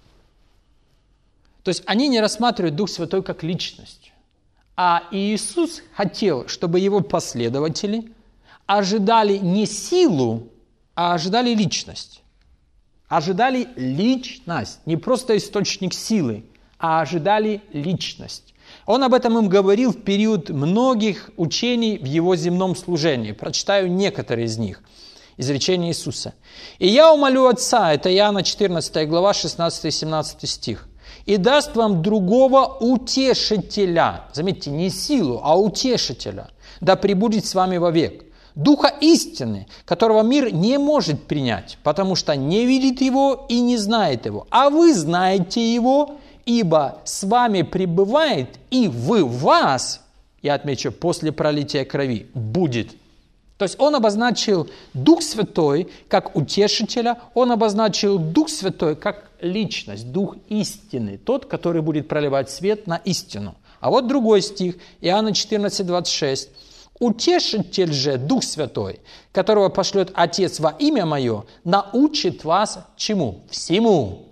[SPEAKER 1] То есть они не рассматривают Дух Святой как личность. А Иисус хотел, чтобы его последователи ожидали не силу, а ожидали личность. Ожидали личность, не просто источник силы, а ожидали личность. Он об этом им говорил в период многих учений в его земном служении. Прочитаю некоторые из них. Изречение Иисуса. «И я умолю Отца», это Иоанна четырнадцатая глава, шестнадцатый-семнадцатый стих, «и даст вам другого утешителя». Заметьте, не силу, а утешителя. «Да пребудет с вами вовек. Духа истины, которого мир не может принять, потому что не видит его и не знает его. А вы знаете его, ибо с вами пребывает и в вас», я отмечу, после пролития крови, «будет». То есть он обозначил Дух Святой как утешителя, он обозначил Дух Святой как личность, Дух истины, тот, который будет проливать свет на истину. А вот другой стих, Иоанна четырнадцать, двадцать шесть. «Утешитель же, Дух Святой, которого пошлет Отец во имя Мое, научит вас чему? Всему».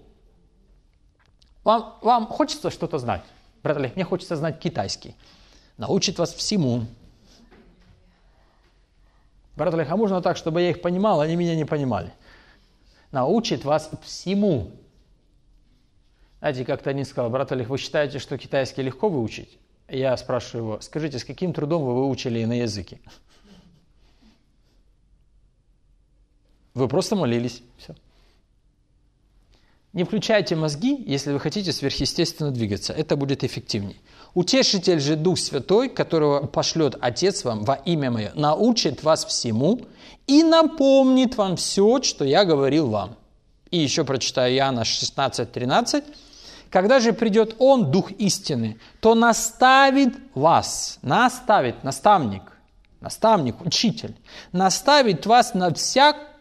[SPEAKER 1] Вам, вам хочется что-то знать? Брат Олег, мне хочется знать китайский. Научит вас всему. Брат Олег, а можно так, чтобы я их понимал, а они меня не понимали? Научит вас всему. Знаете, как-то один сказал: брат Олег, вы считаете, что китайский легко выучить? Я спрашиваю его: скажите, с каким трудом вы выучили иноязыки? Вы просто молились. Все. Не включайте мозги, если вы хотите сверхъестественно двигаться. Это будет эффективнее. «Утешитель же Дух Святой, которого пошлет Отец вам во имя Мое, научит вас всему и напомнит вам все, что я говорил вам». И еще прочитаю Иоанна шестнадцать, тринадцать. «Когда же придет Он, Дух истины, то наставит вас». Наставит, наставник, наставник, учитель. «Наставит вас на всякую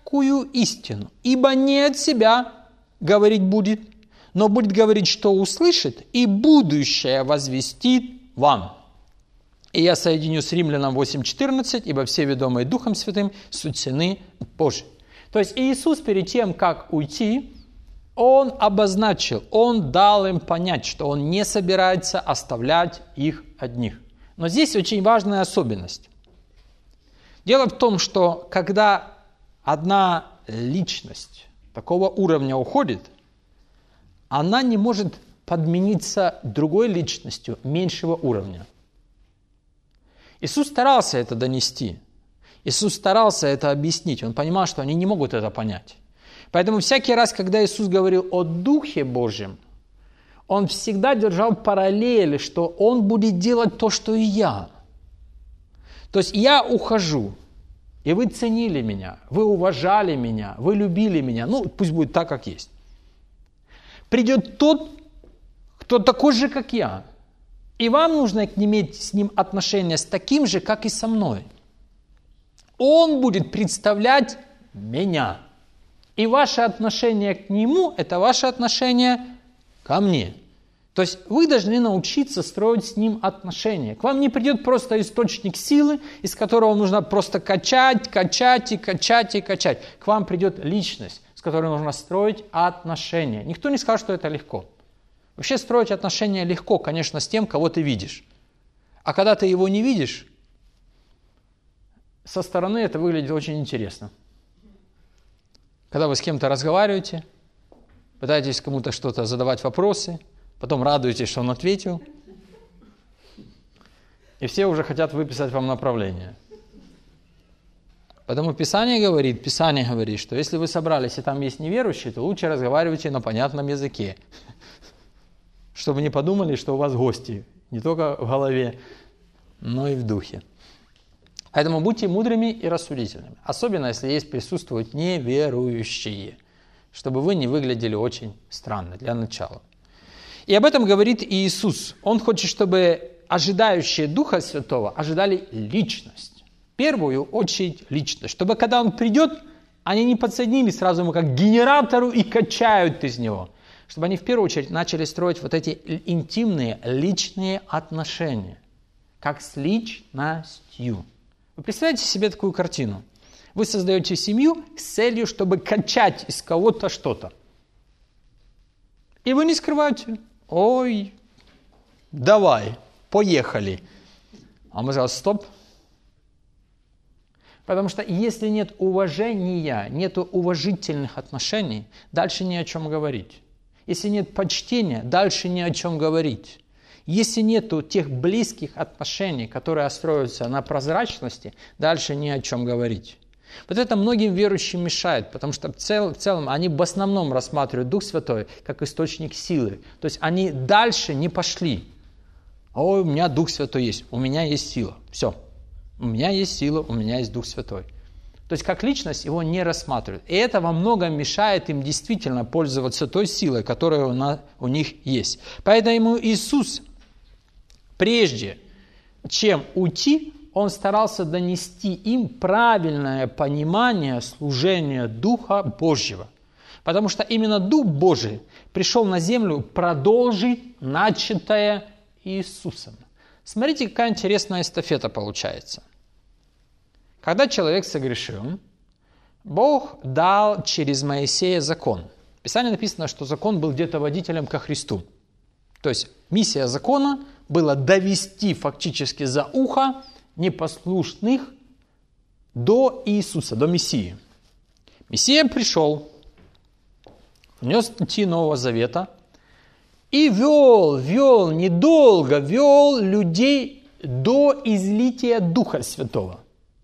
[SPEAKER 1] всякую истину, ибо не от себя говорить будет, но будет говорить, что услышит, и будущее возвестит вам. И я соединю с Римлянам восемь четырнадцать, ибо все ведомые Духом Святым суть сыны Божии. То есть Иисус перед тем, как уйти, Он обозначил, Он дал им понять, что Он не собирается оставлять их одних. Но здесь очень важная особенность. Дело в том, что когда одна личность такого уровня уходит, она не может подмениться другой личностью меньшего уровня. Иисус старался это донести. Иисус старался это объяснить. Он понимал, что они не могут это понять. Поэтому всякий раз, когда Иисус говорил о Духе Божьем, Он всегда держал параллели, что Он будет делать то, что и я. То есть я ухожу, и вы ценили меня, вы уважали меня, вы любили меня. Ну, пусть будет так, как есть. Придет тот, кто такой же, как я. И вам нужно иметь с ним отношения с таким же, как и со мной. Он будет представлять меня. И ваше отношение к нему – это ваше отношение ко мне. То есть вы должны научиться строить с ним отношения. К вам не придет просто источник силы, из которого нужно просто качать, качать и качать и качать. К вам придет личность, с которой нужно строить отношения. Никто не скажет, что это легко. Вообще строить отношения легко, конечно, с тем, кого ты видишь. А когда ты его не видишь, со стороны это выглядит очень интересно. Когда вы с кем-то разговариваете, пытаетесь кому-то что-то задавать вопросы, потом радуетесь, что он ответил, и все уже хотят выписать вам направление. Поэтому Писание говорит, Писание говорит, что если вы собрались и там есть неверующие, то лучше разговаривайте на понятном языке. Чтобы не подумали, что у вас гости, не только в голове, но и в духе. Поэтому будьте мудрыми и рассудительными, особенно если есть присутствуют неверующие, чтобы вы не выглядели очень странно для начала. И об этом говорит и Иисус. Он хочет, чтобы ожидающие Духа Святого ожидали личность. В первую очередь личность. Чтобы когда Он придет, они не подсоединились сразу ему как к генератору и качают из него. Чтобы они в первую очередь начали строить вот эти интимные, личные отношения. Как с личностью. Вы представляете себе такую картину? Вы создаете семью с целью, чтобы качать из кого-то что-то. И вы не скрываете. Ой, давай, поехали. А мы сказали, стоп. Потому что если нет уважения, нет уважительных отношений, дальше ни о чем говорить. Если нет почтения, дальше ни о чем говорить. Если нет тех близких отношений, которые строятся на прозрачности, дальше ни о чем говорить. Вот это многим верующим мешает, потому что в, цел, в целом они в основном рассматривают Дух Святой как источник силы. То есть они дальше не пошли. Ой, у меня Дух Святой есть, у меня есть сила. Все, у меня есть сила, у меня есть Дух Святой. То есть как личность его не рассматривают. И это во многом мешает им действительно пользоваться той силой, которая у, нас, у них есть. Поэтому Иисус, прежде чем уйти, Он старался донести им правильное понимание служения Духа Божьего. Потому что именно Дух Божий пришел на землю продолжить начатое Иисусом. Смотрите, какая интересная эстафета получается. Когда человек согрешил, Бог дал через Моисея закон. В Писании написано, что закон был где-то водителем ко Христу. То есть миссия закона была довести фактически за ухо непослушных до Иисуса, до Мессии. Мессия пришел, внес статьи Нового Завета и вел, вел, недолго вел людей до излития Духа Святого.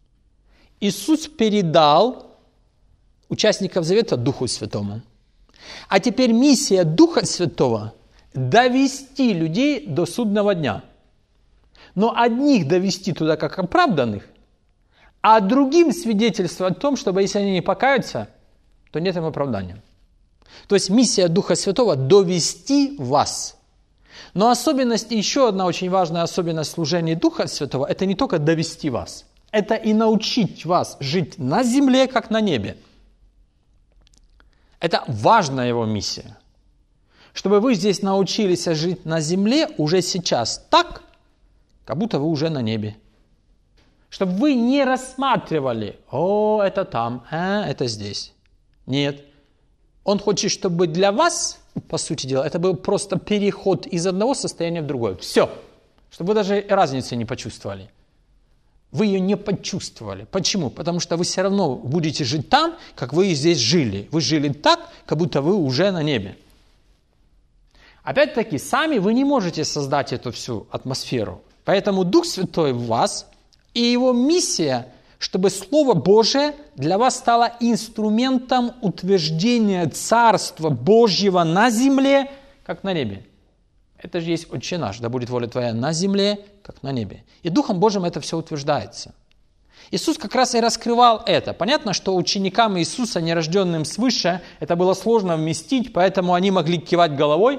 [SPEAKER 1] Иисус передал участников Завета Духу Святому. А теперь миссия Духа Святого – довести людей до судного дня. Но одних довести туда как оправданных, а другим свидетельствовать о том, чтобы если они не покаются, то нет им оправдания. То есть миссия Духа Святого – довести вас. Но особенность, еще одна очень важная особенность служения Духа Святого – это не только довести вас, это и научить вас жить на земле, как на небе. Это важная его миссия. Чтобы вы здесь научились жить на земле уже сейчас так, как будто вы уже на небе. Чтобы вы не рассматривали, о, это там, а, это здесь. Нет. Он хочет, чтобы для вас, по сути дела, это был просто переход из одного состояния в другое. Все. Чтобы вы даже разницы не почувствовали. Вы ее не почувствовали. Почему? Потому что вы все равно будете жить там, как вы и здесь жили. Вы жили так, как будто вы уже на небе. Опять-таки, сами вы не можете создать эту всю атмосферу. Поэтому Дух Святой в вас, и его миссия, чтобы Слово Божие для вас стало инструментом утверждения Царства Божьего на земле, как на небе. Это же есть Отче наш, да будет воля Твоя на земле, как на небе. И Духом Божьим это все утверждается. Иисус как раз и раскрывал это. Понятно, что ученикам Иисуса, нерожденным свыше, это было сложно вместить, поэтому они могли кивать головой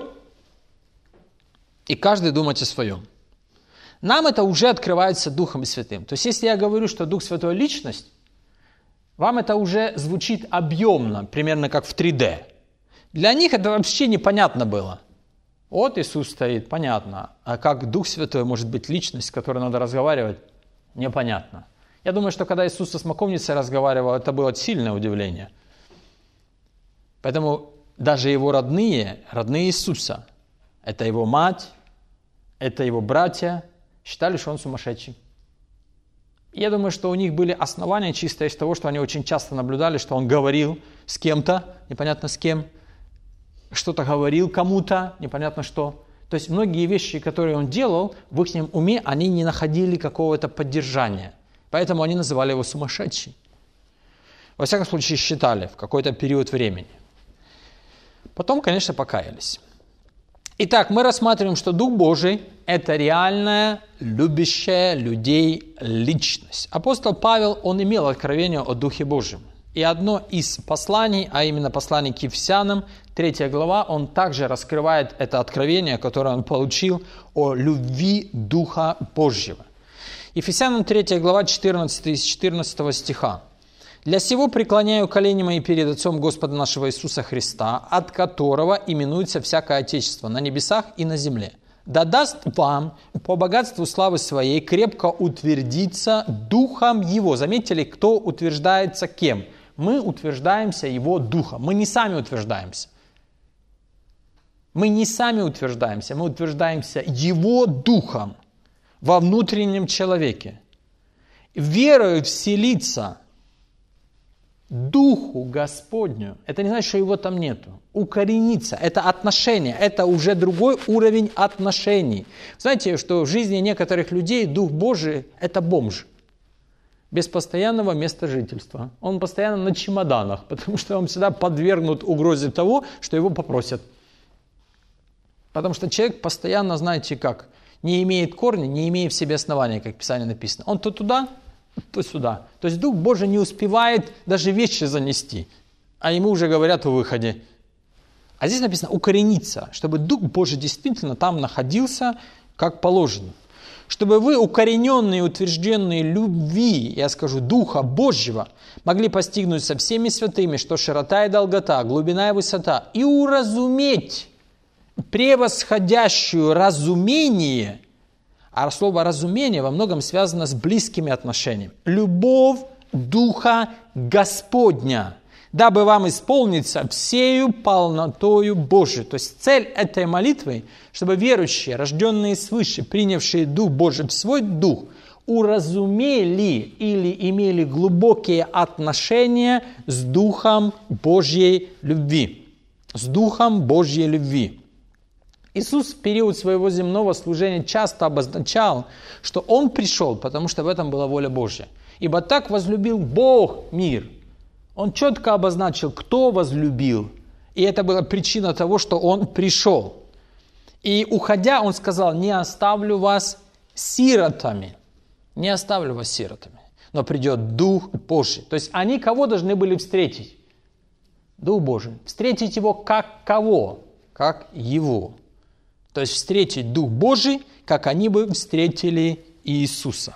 [SPEAKER 1] и каждый думать о своем. Нам это уже открывается Духом Святым. То есть, если я говорю, что Дух Святой – личность, вам это уже звучит объемно, примерно как в три дэ. Для них это вообще непонятно было. Вот Иисус стоит, понятно. А как Дух Святой может быть личность, с которой надо разговаривать, непонятно. Я думаю, что когда Иисус со смоковницей разговаривал, это было сильное удивление. Поэтому даже его родные, родные Иисуса, это его мать, это его братья, считали, что он сумасшедший. Я думаю, что у них были основания чисто из того, что они очень часто наблюдали, что он говорил с кем-то, непонятно с кем, что-то говорил кому-то, непонятно что. То есть многие вещи, которые он делал, в их уме они не находили какого-то поддержания. Поэтому они называли его сумасшедшим. Во всяком случае, считали в какой-то период времени. Потом, конечно, покаялись. Итак, мы рассматриваем, что Дух Божий – это реальная, любящая людей личность. Апостол Павел, он имел откровение о Духе Божьем. И одно из посланий, а именно послание к Ефесянам, третья глава, он также раскрывает это откровение, которое он получил о любви Духа Божьего. Ефесянам третья глава, четырнадцатого из четырнадцатого стиха. «Для сего преклоняю колени мои перед Отцом Господа нашего Иисуса Христа, от которого именуется всякое Отечество на небесах и на земле. Да даст вам по богатству славы своей крепко утвердиться Духом Его». Заметьте ли, кто утверждается кем? Мы утверждаемся Его Духом. Мы не сами утверждаемся. Мы не сами утверждаемся, мы утверждаемся Его Духом во внутреннем человеке. Верою вселиться Духу Господню. Это не значит, что его там нету. Укорениться. Это отношения. Это уже другой уровень отношений. Знаете, что в жизни некоторых людей Дух Божий – это бомж. Без постоянного места жительства. Он постоянно на чемоданах, потому что он всегда подвергнут угрозе того, что его попросят. Потому что человек постоянно, знаете как, не имеет корня, не имеет в себе основания, как в Писании написано. Он то туда, то сюда. То есть Дух Божий не успевает даже вещи занести, а ему уже говорят о выходе. А здесь написано укорениться, чтобы Дух Божий действительно там находился, как положено. Чтобы вы, укорененные и утвержденные любви, я скажу, Духа Божьего, могли постигнуть со всеми святыми, что широта и долгота, глубина и высота, и уразуметь превосходящую разумение. А слово «разумение» во многом связано с близкими отношениями. Любовь Духа Господня, дабы вам исполниться всею полнотою Божией. То есть цель этой молитвы, чтобы верующие, рожденные свыше, принявшие Дух Божий в свой Дух, уразумели или имели глубокие отношения с Духом Божьей любви. С Духом Божьей любви. Иисус в период своего земного служения часто обозначал, что Он пришел, потому что в этом была воля Божья. Ибо так возлюбил Бог мир. Он четко обозначил, кто возлюбил. И это была причина того, что Он пришел. И уходя, Он сказал: не оставлю вас сиротами. Не оставлю вас сиротами. Но придет Дух Божий. То есть они кого должны были встретить? Дух Божий. Встретить Его как кого? Как Его. То есть встретить Дух Божий, как они бы встретили Иисуса.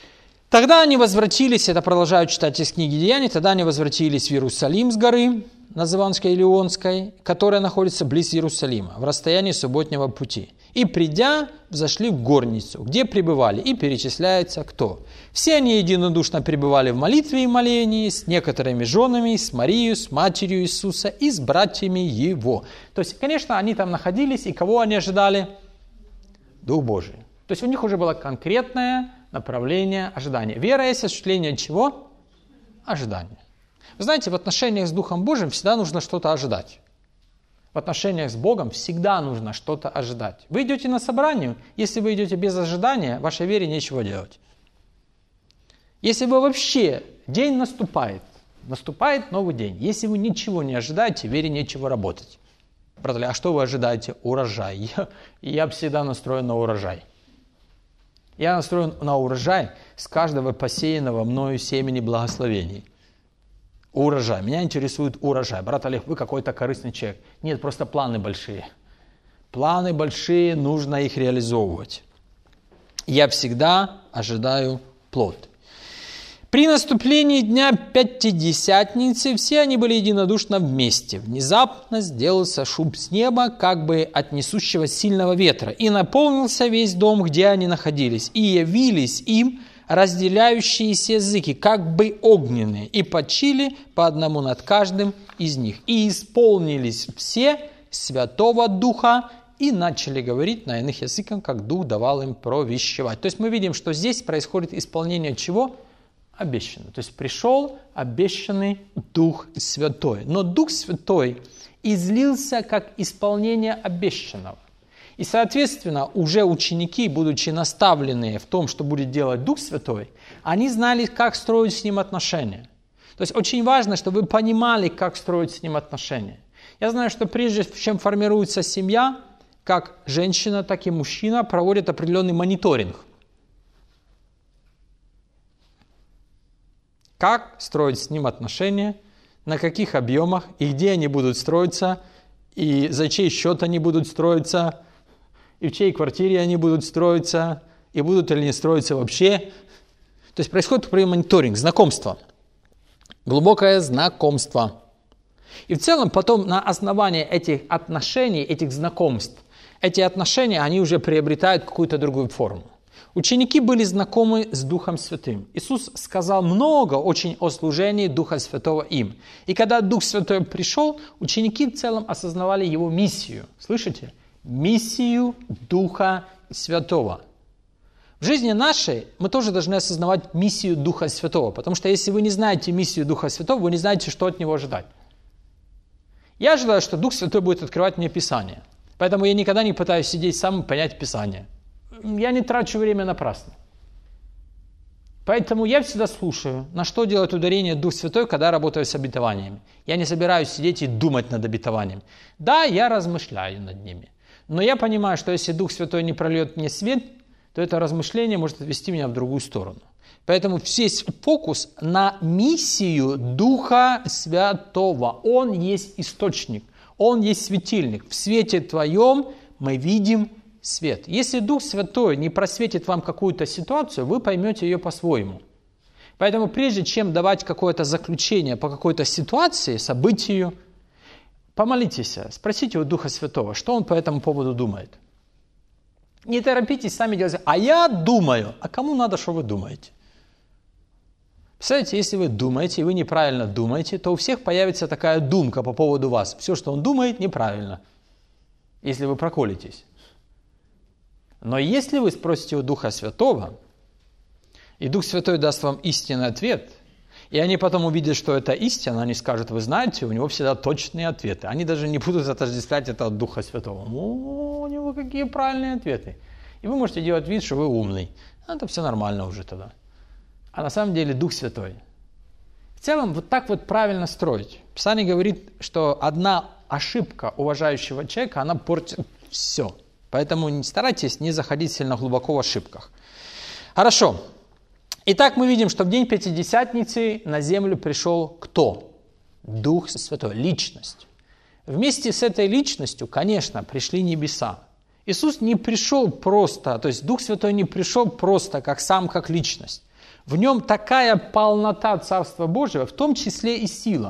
[SPEAKER 1] Тогда они возвратились, это продолжаю читать из книги Деяний, тогда они возвратились в Иерусалим с горы, Называнской или Ионской, которая находится близ Иерусалима, в расстоянии субботнего пути. И, придя, взошли в горницу, где пребывали, и перечисляется кто. Все они единодушно пребывали в молитве и молении с некоторыми женами, с Марией, с матерью Иисуса и с братьями Его. То есть, конечно, они там находились, и кого они ожидали? Дух Божий. То есть у них уже было конкретное направление ожидания. Вера есть осуществление чего? Ожидания. Вы знаете, в отношениях с Духом Божьим всегда нужно что-то ожидать. В отношениях с Богом всегда нужно что-то ожидать. Вы идете на собрание, если вы идете без ожидания, вашей вере нечего делать. Если вы вообще, день наступает, наступает новый день. Если вы ничего не ожидаете, вере нечего работать. Братья, а что вы ожидаете? Урожай. Я, я всегда настроен на урожай. Я настроен на урожай с каждого посеянного мною семени благословений. Урожай. Меня интересует урожай. Брат Олег, вы какой-то корыстный человек. Нет, просто планы большие. Планы большие, нужно их реализовывать. Я всегда ожидаю плод. При наступлении дня Пятидесятницы все они были единодушно вместе. Внезапно сделался шум с неба, как бы от несущего сильного ветра, и наполнился весь дом, где они находились, и явились им разделяющиеся языки, как бы огненные, и почили по одному над каждым из них. И исполнились все Святого Духа, и начали говорить на иных языках, как Дух давал им провещевать. То есть мы видим, что здесь происходит исполнение чего? Обещанного. То есть пришел обещанный Дух Святой. Но Дух Святой излился как исполнение обещанного. И, соответственно, уже ученики, будучи наставленные в том, что будет делать Дух Святой, они знали, как строить с Ним отношения. То есть очень важно, чтобы вы понимали, как строить с Ним отношения. Я знаю, что прежде чем формируется семья, как женщина, так и мужчина проводят определенный мониторинг. Как строить с Ним отношения, на каких объемах, и где они будут строиться, и за чей счет они будут строиться, и в чьей квартире они будут строиться, и будут ли они строиться вообще. То есть происходит мониторинг, знакомство. Глубокое знакомство. И в целом потом на основании этих отношений, этих знакомств, эти отношения, они уже приобретают какую-то другую форму. Ученики были знакомы с Духом Святым. Иисус сказал много очень о служении Духа Святого им. И когда Дух Святой пришел, ученики в целом осознавали Его миссию. Слышите? Миссию Духа Святого. В жизни нашей мы тоже должны осознавать миссию Духа Святого, потому что если вы не знаете миссию Духа Святого, вы не знаете, что от Него ожидать. Я ожидаю, что Дух Святой будет открывать мне Писание, поэтому я никогда не пытаюсь сидеть сам и понять Писание. Я не трачу время напрасно. Поэтому я всегда слушаю, на что делает ударение Дух Святой, когда работаю с обетованиями. Я не собираюсь сидеть и думать над обетованием. Да, я размышляю над ними. Но я понимаю, что если Дух Святой не прольет мне свет, то это размышление может отвести меня в другую сторону. Поэтому весь фокус на миссию Духа Святого. Он есть источник, Он есть светильник. В свете Твоем мы видим свет. Если Дух Святой не просветит вам какую-то ситуацию, вы поймете ее по-своему. Поэтому прежде чем давать какое-то заключение по какой-то ситуации, событию, помолитесь, спросите у Духа Святого, что Он по этому поводу думает. Не торопитесь сами делать, а я думаю. А кому надо, что вы думаете? Представляете, если вы думаете, и вы неправильно думаете, то у всех появится такая думка по поводу вас. Все, что он думает, неправильно, если вы проколитесь. Но если вы спросите у Духа Святого, и Дух Святой даст вам истинный ответ, и они потом увидят, что это истина, они скажут, вы знаете, у него всегда точные ответы. Они даже не будут отождествлять это от Духа Святого. О, у него какие правильные ответы. И вы можете делать вид, что вы умный. Это все нормально уже тогда. А на самом деле Дух Святой. В целом, вот так вот правильно строить. Писание говорит, что одна ошибка уважающего человека, она портит все. Поэтому не старайтесь не заходить сильно глубоко в ошибках. Хорошо. Итак, мы видим, что в день Пятидесятницы на землю пришел кто? Дух Святой, личность. Вместе с этой личностью, конечно, пришли небеса. Иисус не пришел просто, то есть Дух Святой не пришел просто как сам, как личность. В нем такая полнота Царства Божьего, в том числе и сила.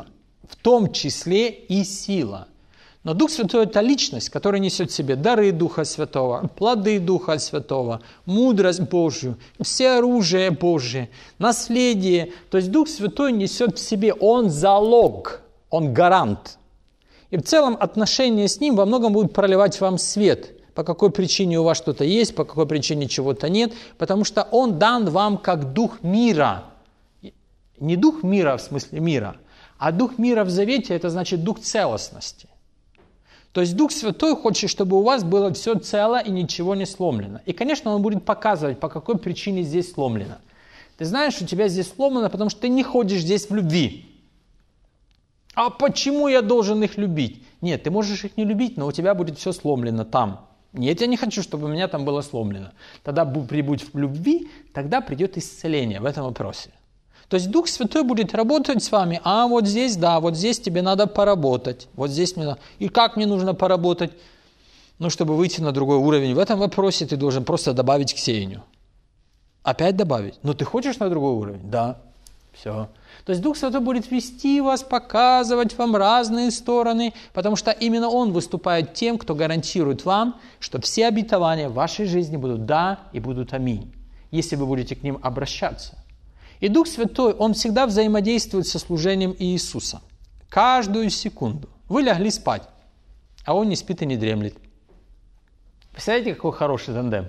[SPEAKER 1] в том числе и сила. Но Дух Святой – это личность, которая несет в себе дары Духа Святого, плоды Духа Святого, мудрость Божью, все оружие Божие, наследие. То есть Дух Святой несет в себе, Он залог, Он гарант. И в целом отношения с Ним во многом будут проливать вам свет, по какой причине у вас что-то есть, по какой причине чего-то нет, потому что Он дан вам как Дух мира. Не Дух мира в смысле мира, а Дух мира в Завете – это значит Дух целостности. То есть Дух Святой хочет, чтобы у вас было все цело и ничего не сломлено. И, конечно, Он будет показывать, по какой причине здесь сломлено. Ты знаешь, у тебя здесь сломлено, потому что ты не ходишь здесь в любви. А почему я должен их любить? Нет, ты можешь их не любить, но у тебя будет все сломлено там. Нет, я не хочу, чтобы у меня там было сломлено. Тогда прибудь в любви, тогда придет исцеление в этом вопросе. То есть Дух Святой будет работать с вами, а вот здесь, да, вот здесь тебе надо поработать, вот здесь мне надо. И как мне нужно поработать? Ну, чтобы выйти на другой уровень. В этом вопросе ты должен просто добавить к сеянию. Опять добавить. Ну, ты хочешь на другой уровень? Да. Все. То есть Дух Святой будет вести вас, показывать вам разные стороны, потому что именно Он выступает тем, кто гарантирует вам, что все обетования в вашей жизни будут «да» и будут «аминь», если вы будете к ним обращаться. И Дух Святой, Он всегда взаимодействует со служением Иисуса. Каждую секунду. Вы лягли спать, а Он не спит и не дремлет. Представляете, какой хороший тандем?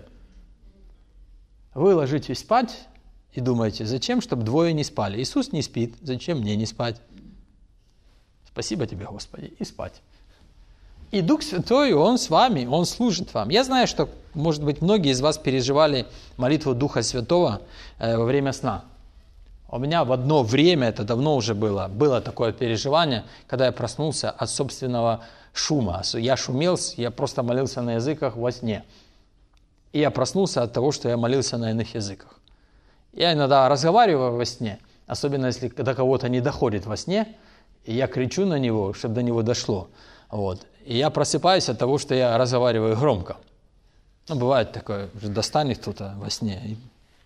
[SPEAKER 1] Вы ложитесь спать и думаете, зачем, чтобы двое не спали? Иисус не спит, зачем мне не спать? Спасибо тебе, Господи, и спать. И Дух Святой, Он с вами, Он служит вам. Я знаю, что, может быть, многие из вас переживали молитву Духа Святого э, во время сна. У меня в одно время, это давно уже было, было такое переживание, когда я проснулся от собственного шума. Я шумел, я просто молился на языках во сне. И я проснулся от того, что я молился на иных языках. Я иногда разговариваю во сне, особенно если до кого-то не доходит во сне, и я кричу на него, чтобы до него дошло. Вот. И я просыпаюсь от того, что я разговариваю громко. Ну, бывает такое, уже достанет кто-то во сне.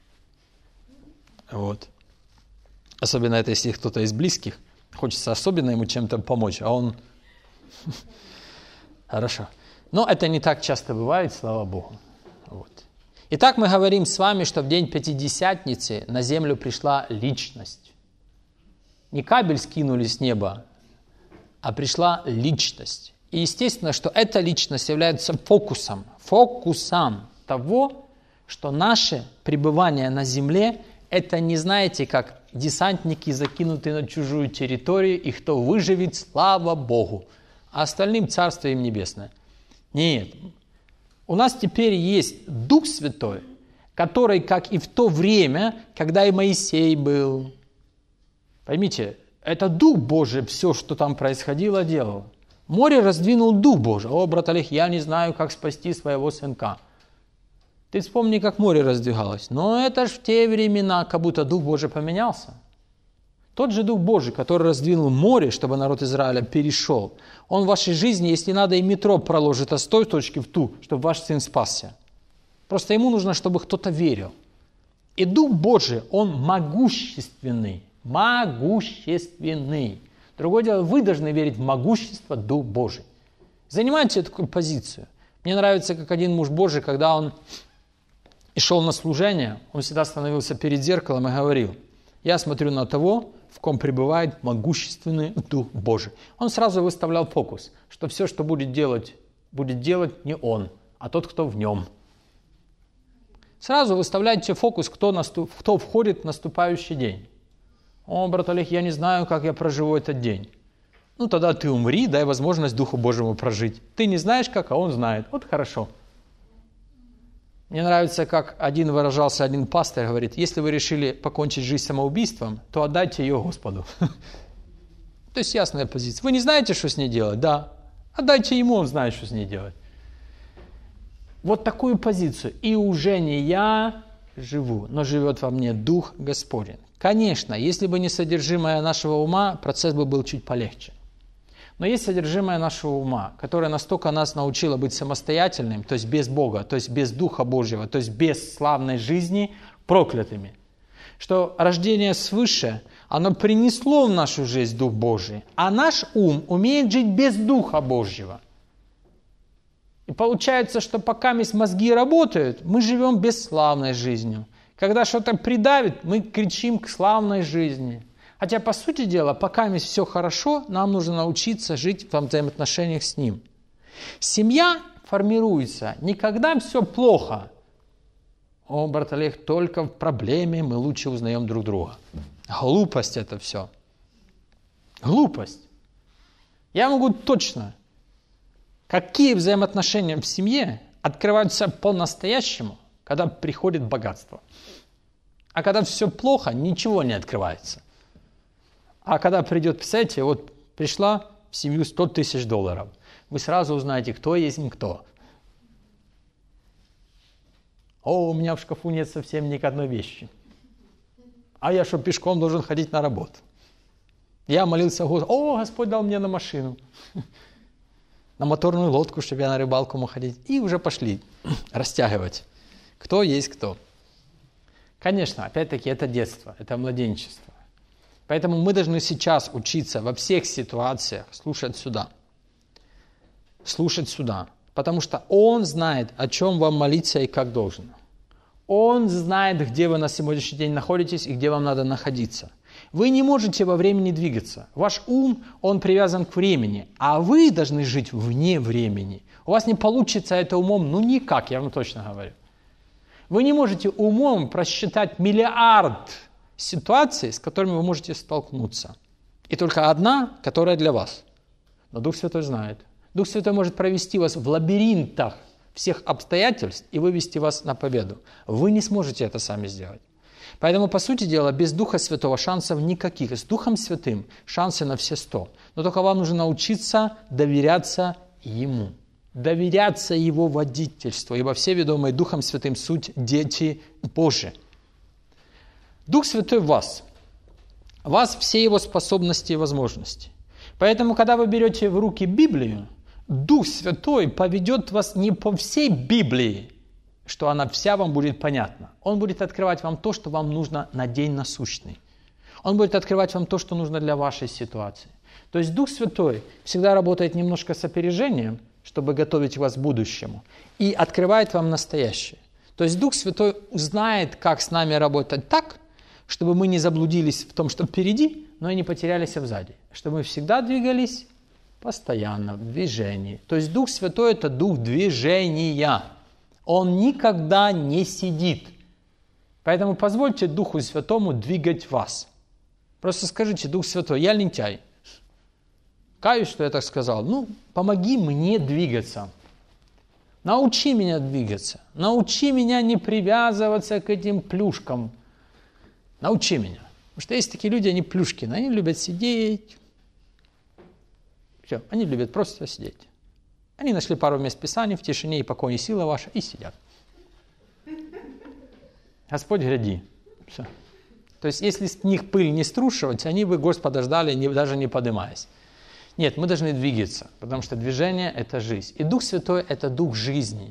[SPEAKER 1] Вот. Особенно это, если кто-то из близких. Хочется особенно ему чем-то помочь, а он... Хорошо. Но это не так часто бывает, слава Богу. Вот. Итак, мы говорим с вами, что в день Пятидесятницы на землю пришла личность. Не кабель скинули с неба, а пришла личность. И естественно, что эта личность является фокусом, фокусом того, что наше пребывание на земле – это не, знаете, как десантники, закинутые на чужую территорию, и кто выживет, слава Богу, а остальным Царство им Небесное. Нет. У нас теперь есть Дух Святой, который, как и в то время, когда и Моисей был. Поймите, это Дух Божий все, что там происходило, делал. Море раздвинул Дух Божий. О, брат Олег, я не знаю, как спасти своего сынка. Ты вспомни, как море раздвигалось. Но это ж в те времена, как будто Дух Божий поменялся. Тот же Дух Божий, который раздвинул море, чтобы народ Израиля перешел, Он в вашей жизни, если надо, и метро проложит от той точки в ту, чтобы ваш сын спасся. Просто ему нужно, чтобы кто-то верил. И Дух Божий, Он могущественный. Могущественный. Другое дело, вы должны верить в могущество Дух Божий. Занимайте такую позицию. Мне нравится, как один муж Божий, когда он и шел на служение, он всегда становился перед зеркалом и говорил: я смотрю на того, в ком пребывает могущественный Дух Божий. Он сразу выставлял фокус, что все, что будет делать, будет делать не он, а тот, кто в нем. Сразу выставляйте фокус, кто, наступ, кто входит в наступающий день. О, брат Олег, я не знаю, как я проживу этот день. Ну, тогда ты умри, дай возможность Духу Божьему прожить. Ты не знаешь как, а Он знает. Вот хорошо. Мне нравится, как один выражался, один пастор говорит: если вы решили покончить жизнь самоубийством, то отдайте ее Господу. То есть ясная позиция. Вы не знаете, что с ней делать? Да. Отдайте Ему, Он знает, что с ней делать. Вот такую позицию. И уже не я живу, но живет во мне Дух Господень. Конечно, если бы не содержимое нашего ума, процесс бы был чуть полегче. Но есть содержимое нашего ума, которое настолько нас научило быть самостоятельным, то есть без Бога, то есть без Духа Божьего, то есть без славной жизни, проклятыми, что рождение свыше, оно принесло в нашу жизнь Дух Божий, а наш ум умеет жить без Духа Божьего. И получается, что пока мозги работают, мы живем бесславной жизнью. Когда что-то придавит, мы кричим к славной жизни. Хотя, по сути дела, пока все хорошо, нам нужно научиться жить в взаимоотношениях с Ним. Семья формируется не когда все плохо. О, брат Олег, только в проблеме мы лучше узнаем друг друга. Глупость это все. Глупость. Я могу точно, какие взаимоотношения в семье открываются по-настоящему, когда приходит богатство. А когда все плохо, ничего не открывается. А когда придет, представляете, вот пришла в семью сто тысяч долларов, вы сразу узнаете, кто есть кто. О, у меня в шкафу нет совсем ни одной вещи. А я что, пешком должен ходить на работу? Я молился Господу, о, Господь дал мне на машину, на моторную лодку, чтобы я на рыбалку мог ходить. И уже пошли растягивать, кто есть кто. Конечно, опять-таки, это детство, это младенчество. Поэтому мы должны сейчас учиться во всех ситуациях слушать сюда. Слушать сюда. Потому что Он знает, о чем вам молиться и как должно. Он знает, где вы на сегодняшний день находитесь и где вам надо находиться. Вы не можете во времени двигаться. Ваш ум, он привязан к времени, а вы должны жить вне времени. У вас не получится это умом, ну никак, я вам точно говорю. Вы не можете умом просчитать миллиард ситуаций, с которыми вы можете столкнуться. И только одна, которая для вас. Но Дух Святой знает. Дух Святой может провести вас в лабиринтах всех обстоятельств и вывести вас на победу. Вы не сможете это сами сделать. Поэтому, по сути дела, без Духа Святого шансов никаких. С Духом Святым шансы на все сто. Но только вам нужно научиться доверяться Ему. Доверяться Его водительству. Ибо все ведомые Духом Святым суть дети Божии. Дух Святой в вас. В вас все Его способности и возможности. Поэтому, когда вы берете в руки Библию, Дух Святой поведет вас не по всей Библии, что она вся вам будет понятна. Он будет открывать вам то, что вам нужно на день насущный. Он будет открывать вам то, что нужно для вашей ситуации. То есть Дух Святой всегда работает немножко с опережением, чтобы готовить вас к будущему, и открывает вам настоящее. То есть Дух Святой знает, как с нами работать так, чтобы мы не заблудились в том, что впереди, но и не потерялись сзади. Чтобы мы всегда двигались постоянно в движении. То есть Дух Святой – это дух движения. Он никогда не сидит. Поэтому позвольте Духу Святому двигать вас. Просто скажите: Дух Святой, я лентяй. Каюсь, что я так сказал. Ну, помоги мне двигаться. Научи меня двигаться. Научи меня не привязываться к этим плюшкам. Научи меня. Потому что есть такие люди, они плюшкины. Они любят сидеть. Все, они любят просто сидеть. Они нашли пару мест Писаний в тишине и покое и сила ваша, и сидят. Господь, гряди. Все. То есть, если с них пыль не струшивать, они бы Господа ждали, не, даже не поднимаясь. Нет, мы должны двигаться, потому что движение – это жизнь. И Дух Святой – это дух жизни.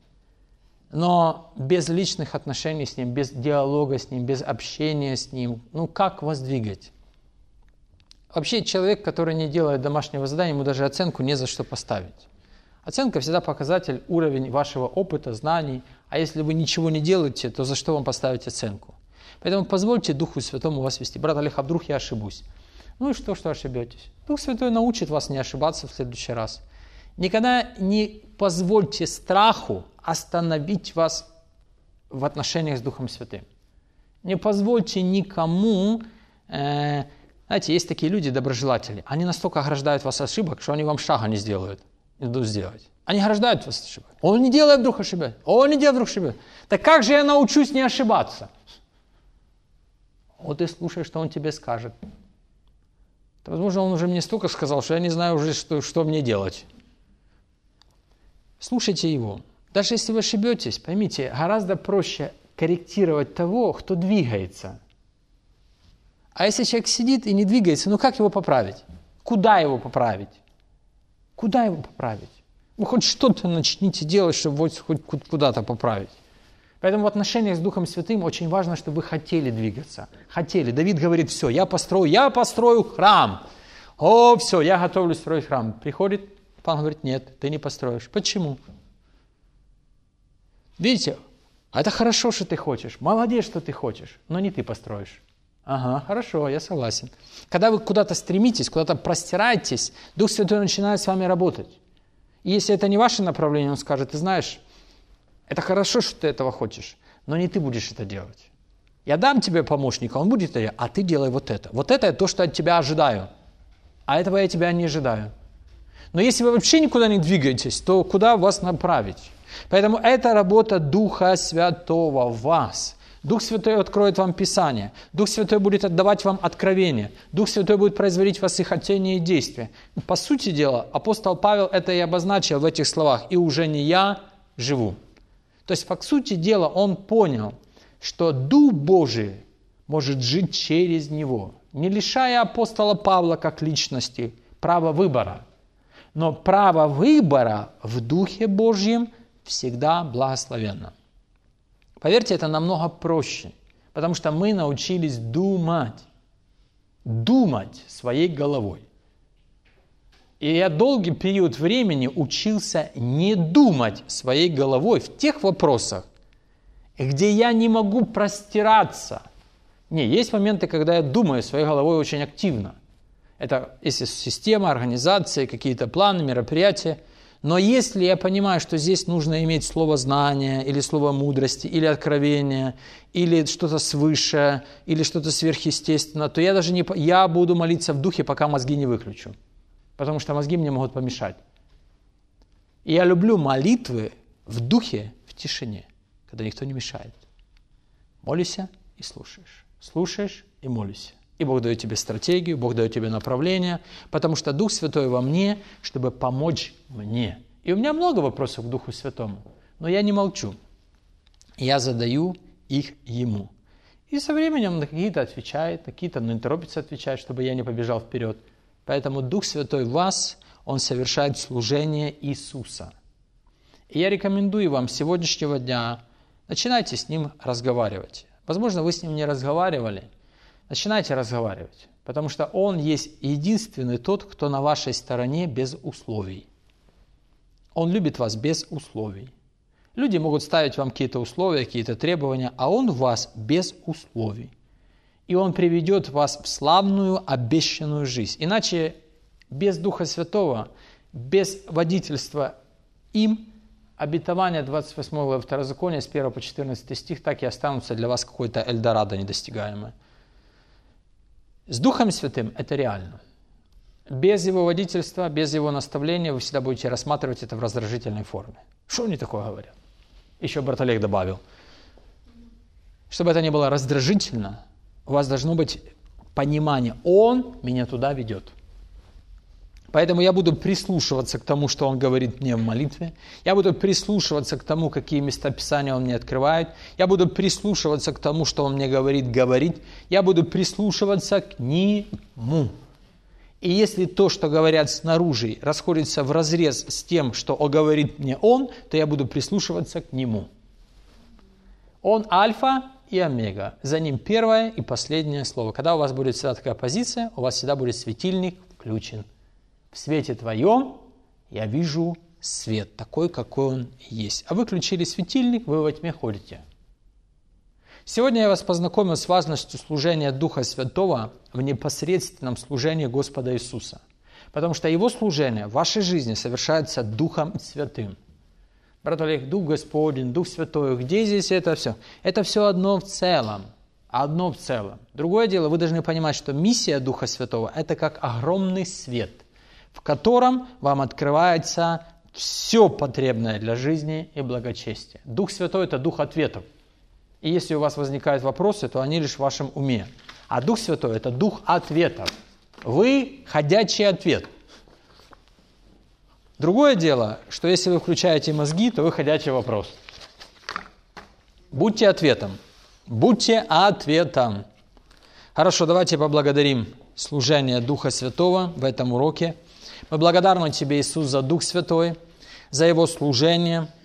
[SPEAKER 1] Но без личных отношений с Ним, без диалога с Ним, без общения с Ним, ну как вас двигать? Вообще человек, который не делает домашнего задания, ему даже оценку не за что поставить. Оценка всегда показатель, уровень вашего опыта, знаний. А если вы ничего не делаете, то за что вам поставить оценку? Поэтому позвольте Духу Святому вас вести. Брат Олег, а вдруг я ошибусь? Ну и что, что ошибетесь? Дух Святой научит вас не ошибаться в следующий раз. Никогда не позвольте страху остановить вас в отношениях с Духом Святым. Не позвольте никому... Э, знаете, есть такие люди, доброжелатели. Они настолько ограждают вас от ошибок, что они вам шага не сделают. Не дадут сделать. Они ограждают вас от ошибок. Он не делает вдруг ошибок. Он не делает вдруг ошибок. Так как же я научусь не ошибаться? Вот и слушай, что он тебе скажет. То, возможно, он уже мне столько сказал, что я не знаю уже, что, что мне делать. Слушайте его. Даже если вы ошибетесь, поймите, гораздо проще корректировать того, кто двигается. А если человек сидит и не двигается, ну как его поправить? Куда его поправить? Куда его поправить? Вы хоть что-то начните делать, чтобы вот хоть куда-то поправить. Поэтому в отношениях с Духом Святым очень важно, чтобы вы хотели двигаться. Хотели. Давид говорит, все, я построю, я построю храм. О, все, я готовлюсь строить храм. Приходит, Павел говорит, нет, ты не построишь. Почему? Видите, это хорошо, что ты хочешь. Молодец, что ты хочешь, но не ты построишь. Ага, хорошо, я согласен. Когда вы куда-то стремитесь, куда-то простираетесь, Дух Святой начинает с вами работать. И если это не ваше направление, Он скажет, ты знаешь, это хорошо, что ты этого хочешь, но не ты будешь это делать. Я дам тебе помощника, он будет это делать, а ты делай вот это. Вот это то, что от тебя ожидаю. А этого я тебя не ожидаю. Но если вы вообще никуда не двигаетесь, то куда вас направить? Поэтому это работа Духа Святого в вас. Дух Святой откроет вам Писание. Дух Святой будет отдавать вам откровения. Дух Святой будет производить в вас и хотение, и действия. По сути дела, апостол Павел это и обозначил в этих словах. «И уже не я живу». То есть, по сути дела, он понял, что Дух Божий может жить через него, не лишая апостола Павла как личности права выбора. Но право выбора в Духе Божьем всегда благословенно. Поверьте, это намного проще, потому что мы научились думать, думать своей головой. И я долгий период времени учился не думать своей головой в тех вопросах, где я не могу простираться. Не, есть моменты, когда я думаю своей головой очень активно. Это если система, организация, какие-то планы, мероприятия. Но если я понимаю, что здесь нужно иметь слово знания, или слово мудрости, или откровения, или что-то свыше, или что-то сверхъестественное, то я даже не... Я буду молиться в духе, пока мозги не выключу. Потому что мозги мне могут помешать. И я люблю молитвы в духе, в тишине, когда никто не мешает. Молишься и слушаешь. Слушаешь и молишься. И Бог дает тебе стратегию, Бог дает тебе направление, потому что Дух Святой во мне, чтобы помочь мне. И у меня много вопросов к Духу Святому, но я не молчу. Я задаю их Ему. И со временем на какие-то отвечает, на какие-то не торопится отвечать, чтобы я не побежал вперед. Поэтому Дух Святой в вас, Он совершает служение Иисуса. И я рекомендую вам с сегодняшнего дня, начинайте с Ним разговаривать. Возможно, вы с Ним не разговаривали. Начинайте разговаривать, потому что Он есть единственный тот, кто на вашей стороне без условий. Он любит вас без условий. Люди могут ставить вам какие-то условия, какие-то требования, а Он в вас без условий. И Он приведет вас в славную, обещанную жизнь. Иначе без Духа Святого, без водительства им, обетование двадцать восьмой главы Второзакония с первого по четырнадцатый стих так и останутся для вас какой-то Эльдорадо недостигаемое. С Духом Святым это реально. Без Его водительства, без Его наставления вы всегда будете рассматривать это в раздражительной форме. Что они такое говорят? Еще Бартолек добавил. Чтобы это не было раздражительно, у вас должно быть понимание. Он меня туда ведет. Поэтому я буду прислушиваться к тому, что Он говорит мне в молитве. Я буду прислушиваться к тому, какие места Писания Он мне открывает. Я буду прислушиваться к тому, что Он мне говорит говорить. Я буду прислушиваться к Нему. И если то, что говорят снаружи, расходится вразрез с тем, что говорит мне Он, то я буду прислушиваться к Нему. Он альфа и омега. За Ним первое и последнее слово. Когда у вас будет всегда такая позиция, у вас всегда будет светильник включен. В свете Твоем я вижу свет, такой, какой он есть. А вы включили светильник, вы во тьме ходите. Сегодня я вас познакомил с важностью служения Духа Святого в непосредственном служении Господа Иисуса. Потому что Его служение в вашей жизни совершается Духом Святым. Брат Олег, Дух Господень, Дух Святой, где здесь это все? Это все одно в целом. Одно в целом. Другое дело, вы должны понимать, что миссия Духа Святого – это как огромный свет, в котором вам открывается все потребное для жизни и благочестия. Дух Святой – это дух ответов. И если у вас возникают вопросы, то они лишь в вашем уме. А Дух Святой – это дух ответов. Вы – ходячий ответ. Другое дело, что если вы включаете мозги, то вы ходячий вопрос. Будьте ответом. Будьте ответом. Хорошо, давайте поблагодарим служение Духа Святого в этом уроке. Мы благодарны Тебе, Иисус, за Дух Святой, за Его служение.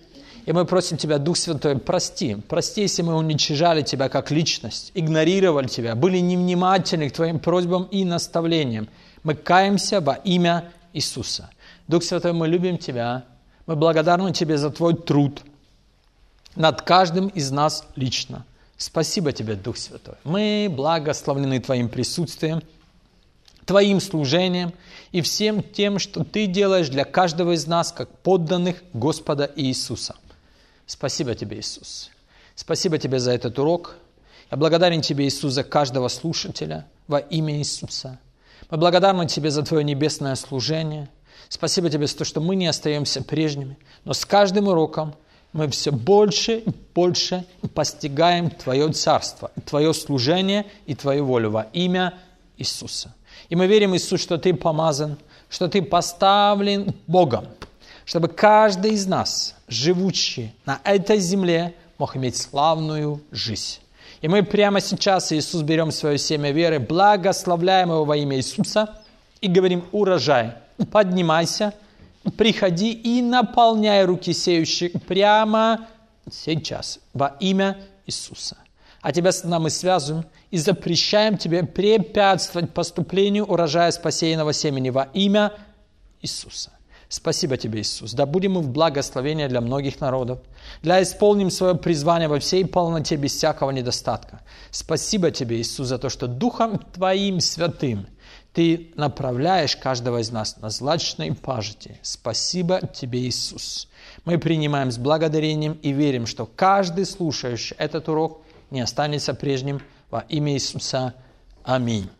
[SPEAKER 1] И мы просим Тебя, Дух Святой, прости. Прости, если мы уничижали Тебя как личность, игнорировали Тебя, были невнимательны к Твоим просьбам и наставлениям. Мы каемся во имя Иисуса. Дух Святой, мы любим Тебя. Мы благодарны Тебе за Твой труд над каждым из нас лично. Спасибо Тебе, Дух Святой. Мы благословлены Твоим присутствием, Твоим служением и всем тем, что Ты делаешь для каждого из нас, как подданных Господа Иисуса. Спасибо Тебе, Иисус. Спасибо Тебе за этот урок. Я благодарен Тебе, Иисус, за каждого слушателя во имя Иисуса. Мы благодарны Тебе за Твое небесное служение. Спасибо Тебе за то, что мы не остаемся прежними, но с каждым уроком мы все больше и больше постигаем Твое царство, Твое служение и Твою волю во имя Иисуса. И мы верим, Иисус, что Ты помазан, что Ты поставлен Богом, чтобы каждый из нас, живущий на этой земле, мог иметь славную жизнь. И мы прямо сейчас, Иисус, берем свое семя веры, благословляем его во имя Иисуса и говорим: урожай, поднимайся, приходи и наполняй руки сеющих прямо сейчас во имя Иисуса. А Тебя с нами связываем и запрещаем Тебе препятствовать поступлению урожая спасенного семени во имя Иисуса. Спасибо Тебе, Иисус. Да будем мы в благословении для многих народов, для исполним свое призвание во всей полноте без всякого недостатка. Спасибо Тебе, Иисус, за то, что Духом Твоим Святым Ты направляешь каждого из нас на злачные пажити. Спасибо Тебе, Иисус. Мы принимаем с благодарением и верим, что каждый слушающий этот урок не останется прежним во имя Иисуса. Аминь.